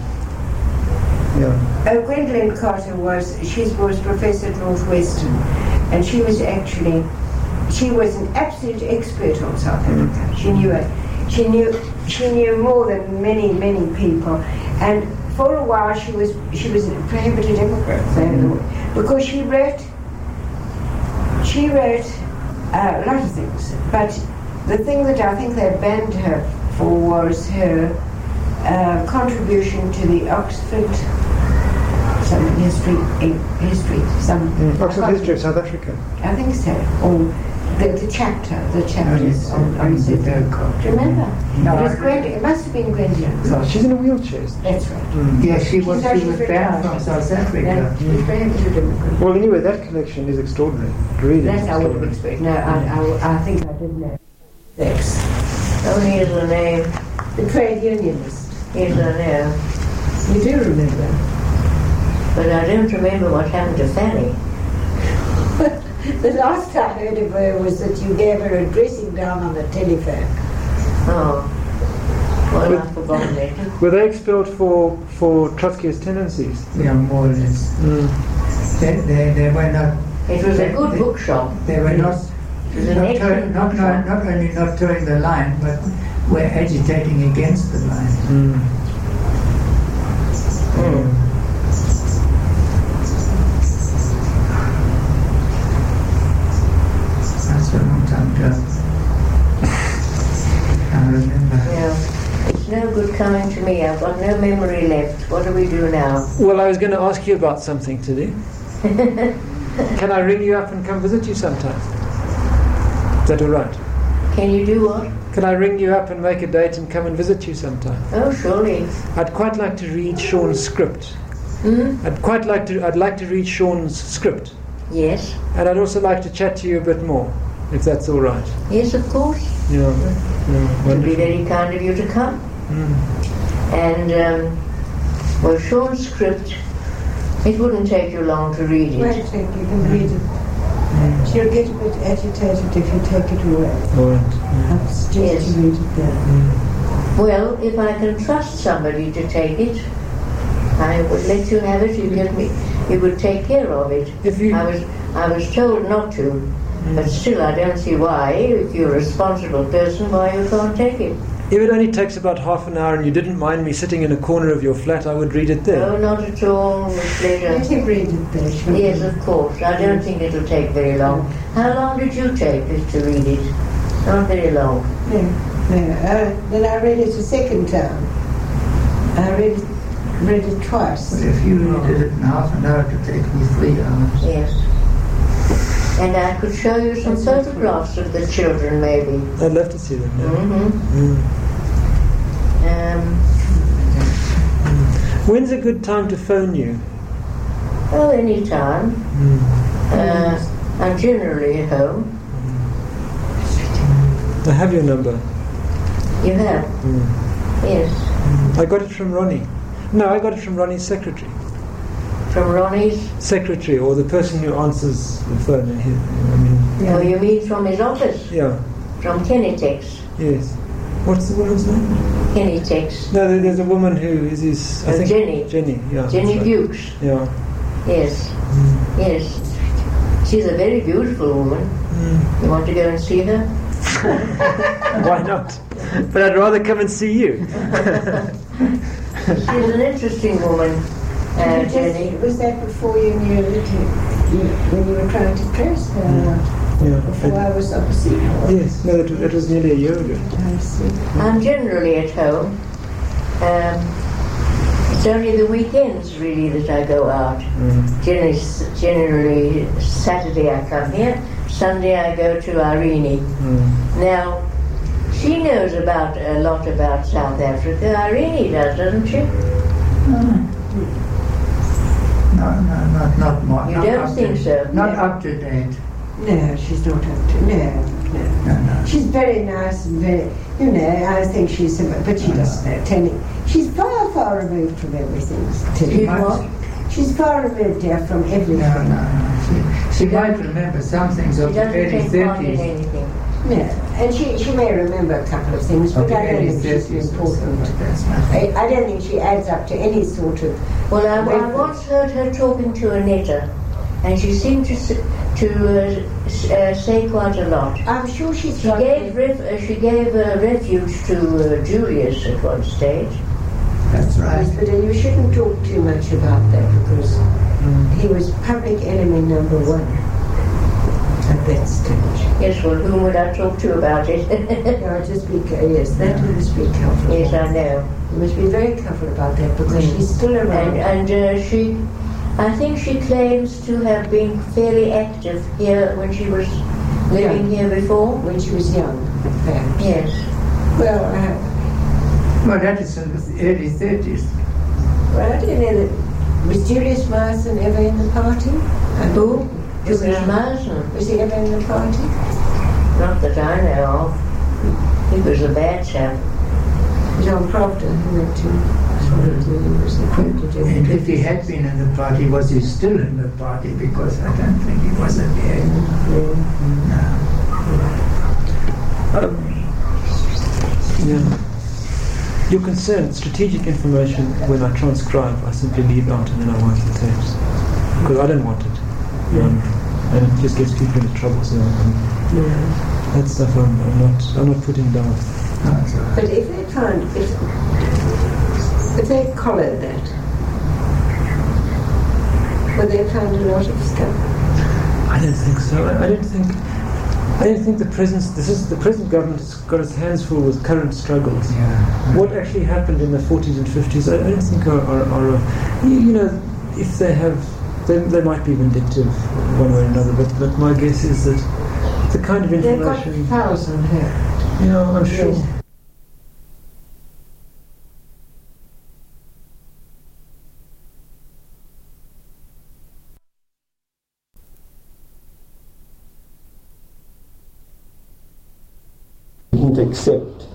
Yeah. Oh, Gwendolyn Carter was, she was professor at Northwestern, and she was actually, she was an absolute expert on South Africa. She knew it. She knew, she knew more than many, many people, and for a while she was, she was a prohibited immigrant, so, because she wrote, she wrote uh, a lot of things, but the thing that I think they banned her for was her uh, contribution to the Oxford some history, in history, some Mm. Oxford History of South Africa. I think so. Or the, the chapter, the chapters Oh, on, on yes. South Africa. Do you remember? No, it, was I- Gwend- it must have been Gwendolyn Carter. She's in a wheelchair. isn't she? That's right. Yeah, she was, She's she was actually banned retired. from South No, Africa. she was prohibited immigrant. Well, anyway, that collection is extraordinary. Really That's I wouldn't extraordinary. expect. No, I, I, I think I did know. Six. Oh, here's the name. The trade unionist. Here's the name. You do remember. But I don't remember what happened to Fanny. The last I heard of her was that you gave her a dressing down on the telephone. Oh. Well, But- I've forgotten that. Were they expelled for, for Trotskyist tendencies? Yeah, more or less. They, they, they were not. It was a they- good they- bookshop. They were not. It was an Not, excellent to, not, bookshop. not, not only not towing the line, but were agitating against the line. Mm. Mm. That's a long time ago. I remember. Yeah. It's no good coming to me. I've got no memory left. What do we do now? Well, I was going to ask you about something today. Can I ring you up and come visit you sometime? Is that all right? Can you do what? Can I ring you up and make a date and come and visit you sometime? Oh, surely. I'd quite like to read Sean's script. Hmm? I'd quite like to. I'd like to read Sean's script, Yes. and I'd also like to chat to you a bit more, if that's all right. Yes, of course. Yeah. yeah It would be wonderful. very kind of you to come. Mm. And, um, well, Sean's script, it wouldn't take you long to read Wait a it. second, you can read it. She'll get a bit agitated if you take it away. All right. I suggest Yes. you read it there. Well, if I can trust somebody to take it, I would let you have it. You give me, you would take care of it. If you. I was, I was told not to, but still, I don't see why, if you're a responsible person, why you can't take it. If it only takes about half an hour and you didn't mind me sitting in a corner of your flat, I would read it there. No, not at all, Miss Pleasure. Let him read it there, shall we? Yes, of course. I don't think it'll take very long. How long did you take us to read it? Not very long. No, no. Uh, then I read it a second time. I read it, read it twice. But if you read it in half an hour, it would take me three hours. Yes. And I could show you some photographs of the children, maybe. I'd love to see them. Yeah. Mm-hmm. Mm. Um, When's a good time to phone you? oh, any time. Mm. Uh, I'm generally at home. I have your number. You have? Mm. Yes. I got it from Ronnie. No, I got it from Ronnie's secretary. From Ronnie's? Secretary, or the person who answers the phone. I mean, Oh, you mean from his office? yeah, From Kennytex? yes. What's the woman's name? Kennytex. No, there- there's a woman who is his. I Oh, think Jenny. Jenny, yeah. Jenny that's right. Bukes. Yeah. Yes. Mm. Yes. She's a very beautiful woman. Mm. You want to go and see her? Why not? But I'd rather come and see you. She's an interesting woman, uh, Did you Jenny. just, was that before you knew that you, you, when you were trying to dress her? Yeah. Before I- I was opposite her? yes, no, that was, that was nearly a year ago. I see. I'm generally at home. Um, it's only the weekends, really, that I go out. Mm. Generally, generally, Saturday I come here, Sunday I go to Irene. Mm. Now, she knows about a lot about South Africa. Irene does, doesn't she? No, no, not, not more. You not don't up think to, so? Not No. up to date. No, she's not up to, no, no. No, no. She's very nice and very, you know, I think she's, a, but she doesn't know, telling. She's far, far removed from everything. telling. She's what? She's far removed, dear, from everything. No, no, no. She, she might remember some things She of the doesn't early take part in thirties. anything. No, and she, she may remember a couple of things, Of but the I don't early think she's thirties. important. That's nothing. I, I don't think she adds up to any sort of. Well, I, I Reference. once heard her talking to Annetta, and she seemed to s- to uh, s- uh, say quite a lot. I'm sure she's She got. gave ref- uh, she gave uh, refuge to uh, Julius at one stage. That's right. Yes, but uh, you shouldn't talk too much about that because he was public enemy number one at that stage. Yes, well, whom would I talk to about it? No, just be ca- yes, that you must be careful. Yes, I know. You must be very careful about that because she's still around. And, and uh, she, I think she claims to have been fairly active here when she was living here before. When she was young, perhaps. Yes. Well, uh, Well, that is in the early thirties. well, I don't know that. Was Julius Marsden ever in the party? And Who? Was Julius he- Marsden? Was he ever in the party? Not that I know of. He was a bad chap. John Proctor, who went to, went to he was the quoted in And the if he had been in the party, was he still in the party? Because I don't think he was at the end. No. Um, yeah. You're concerned, strategic information, when I transcribe, I simply leave out and then I wipe the tapes. Because I don't want it. Um, and it just gets people into trouble, so um, that stuff I'm, I'm not I'm not putting down. No, it's all right. But if they found, if, if they collared that, would they find a lot of stuff? I don't think so. I, I don't think I don't think the present this is the present government has got its hands full with current struggles. Yeah. What actually happened in the forties and fifties, I, I don't think are, are, are uh, you, you know, if they have, they, they might be vindictive one way or another, but, but my guess is that the kind of They've got information, files on her. you know, I'm sure. Yes. Didn't accept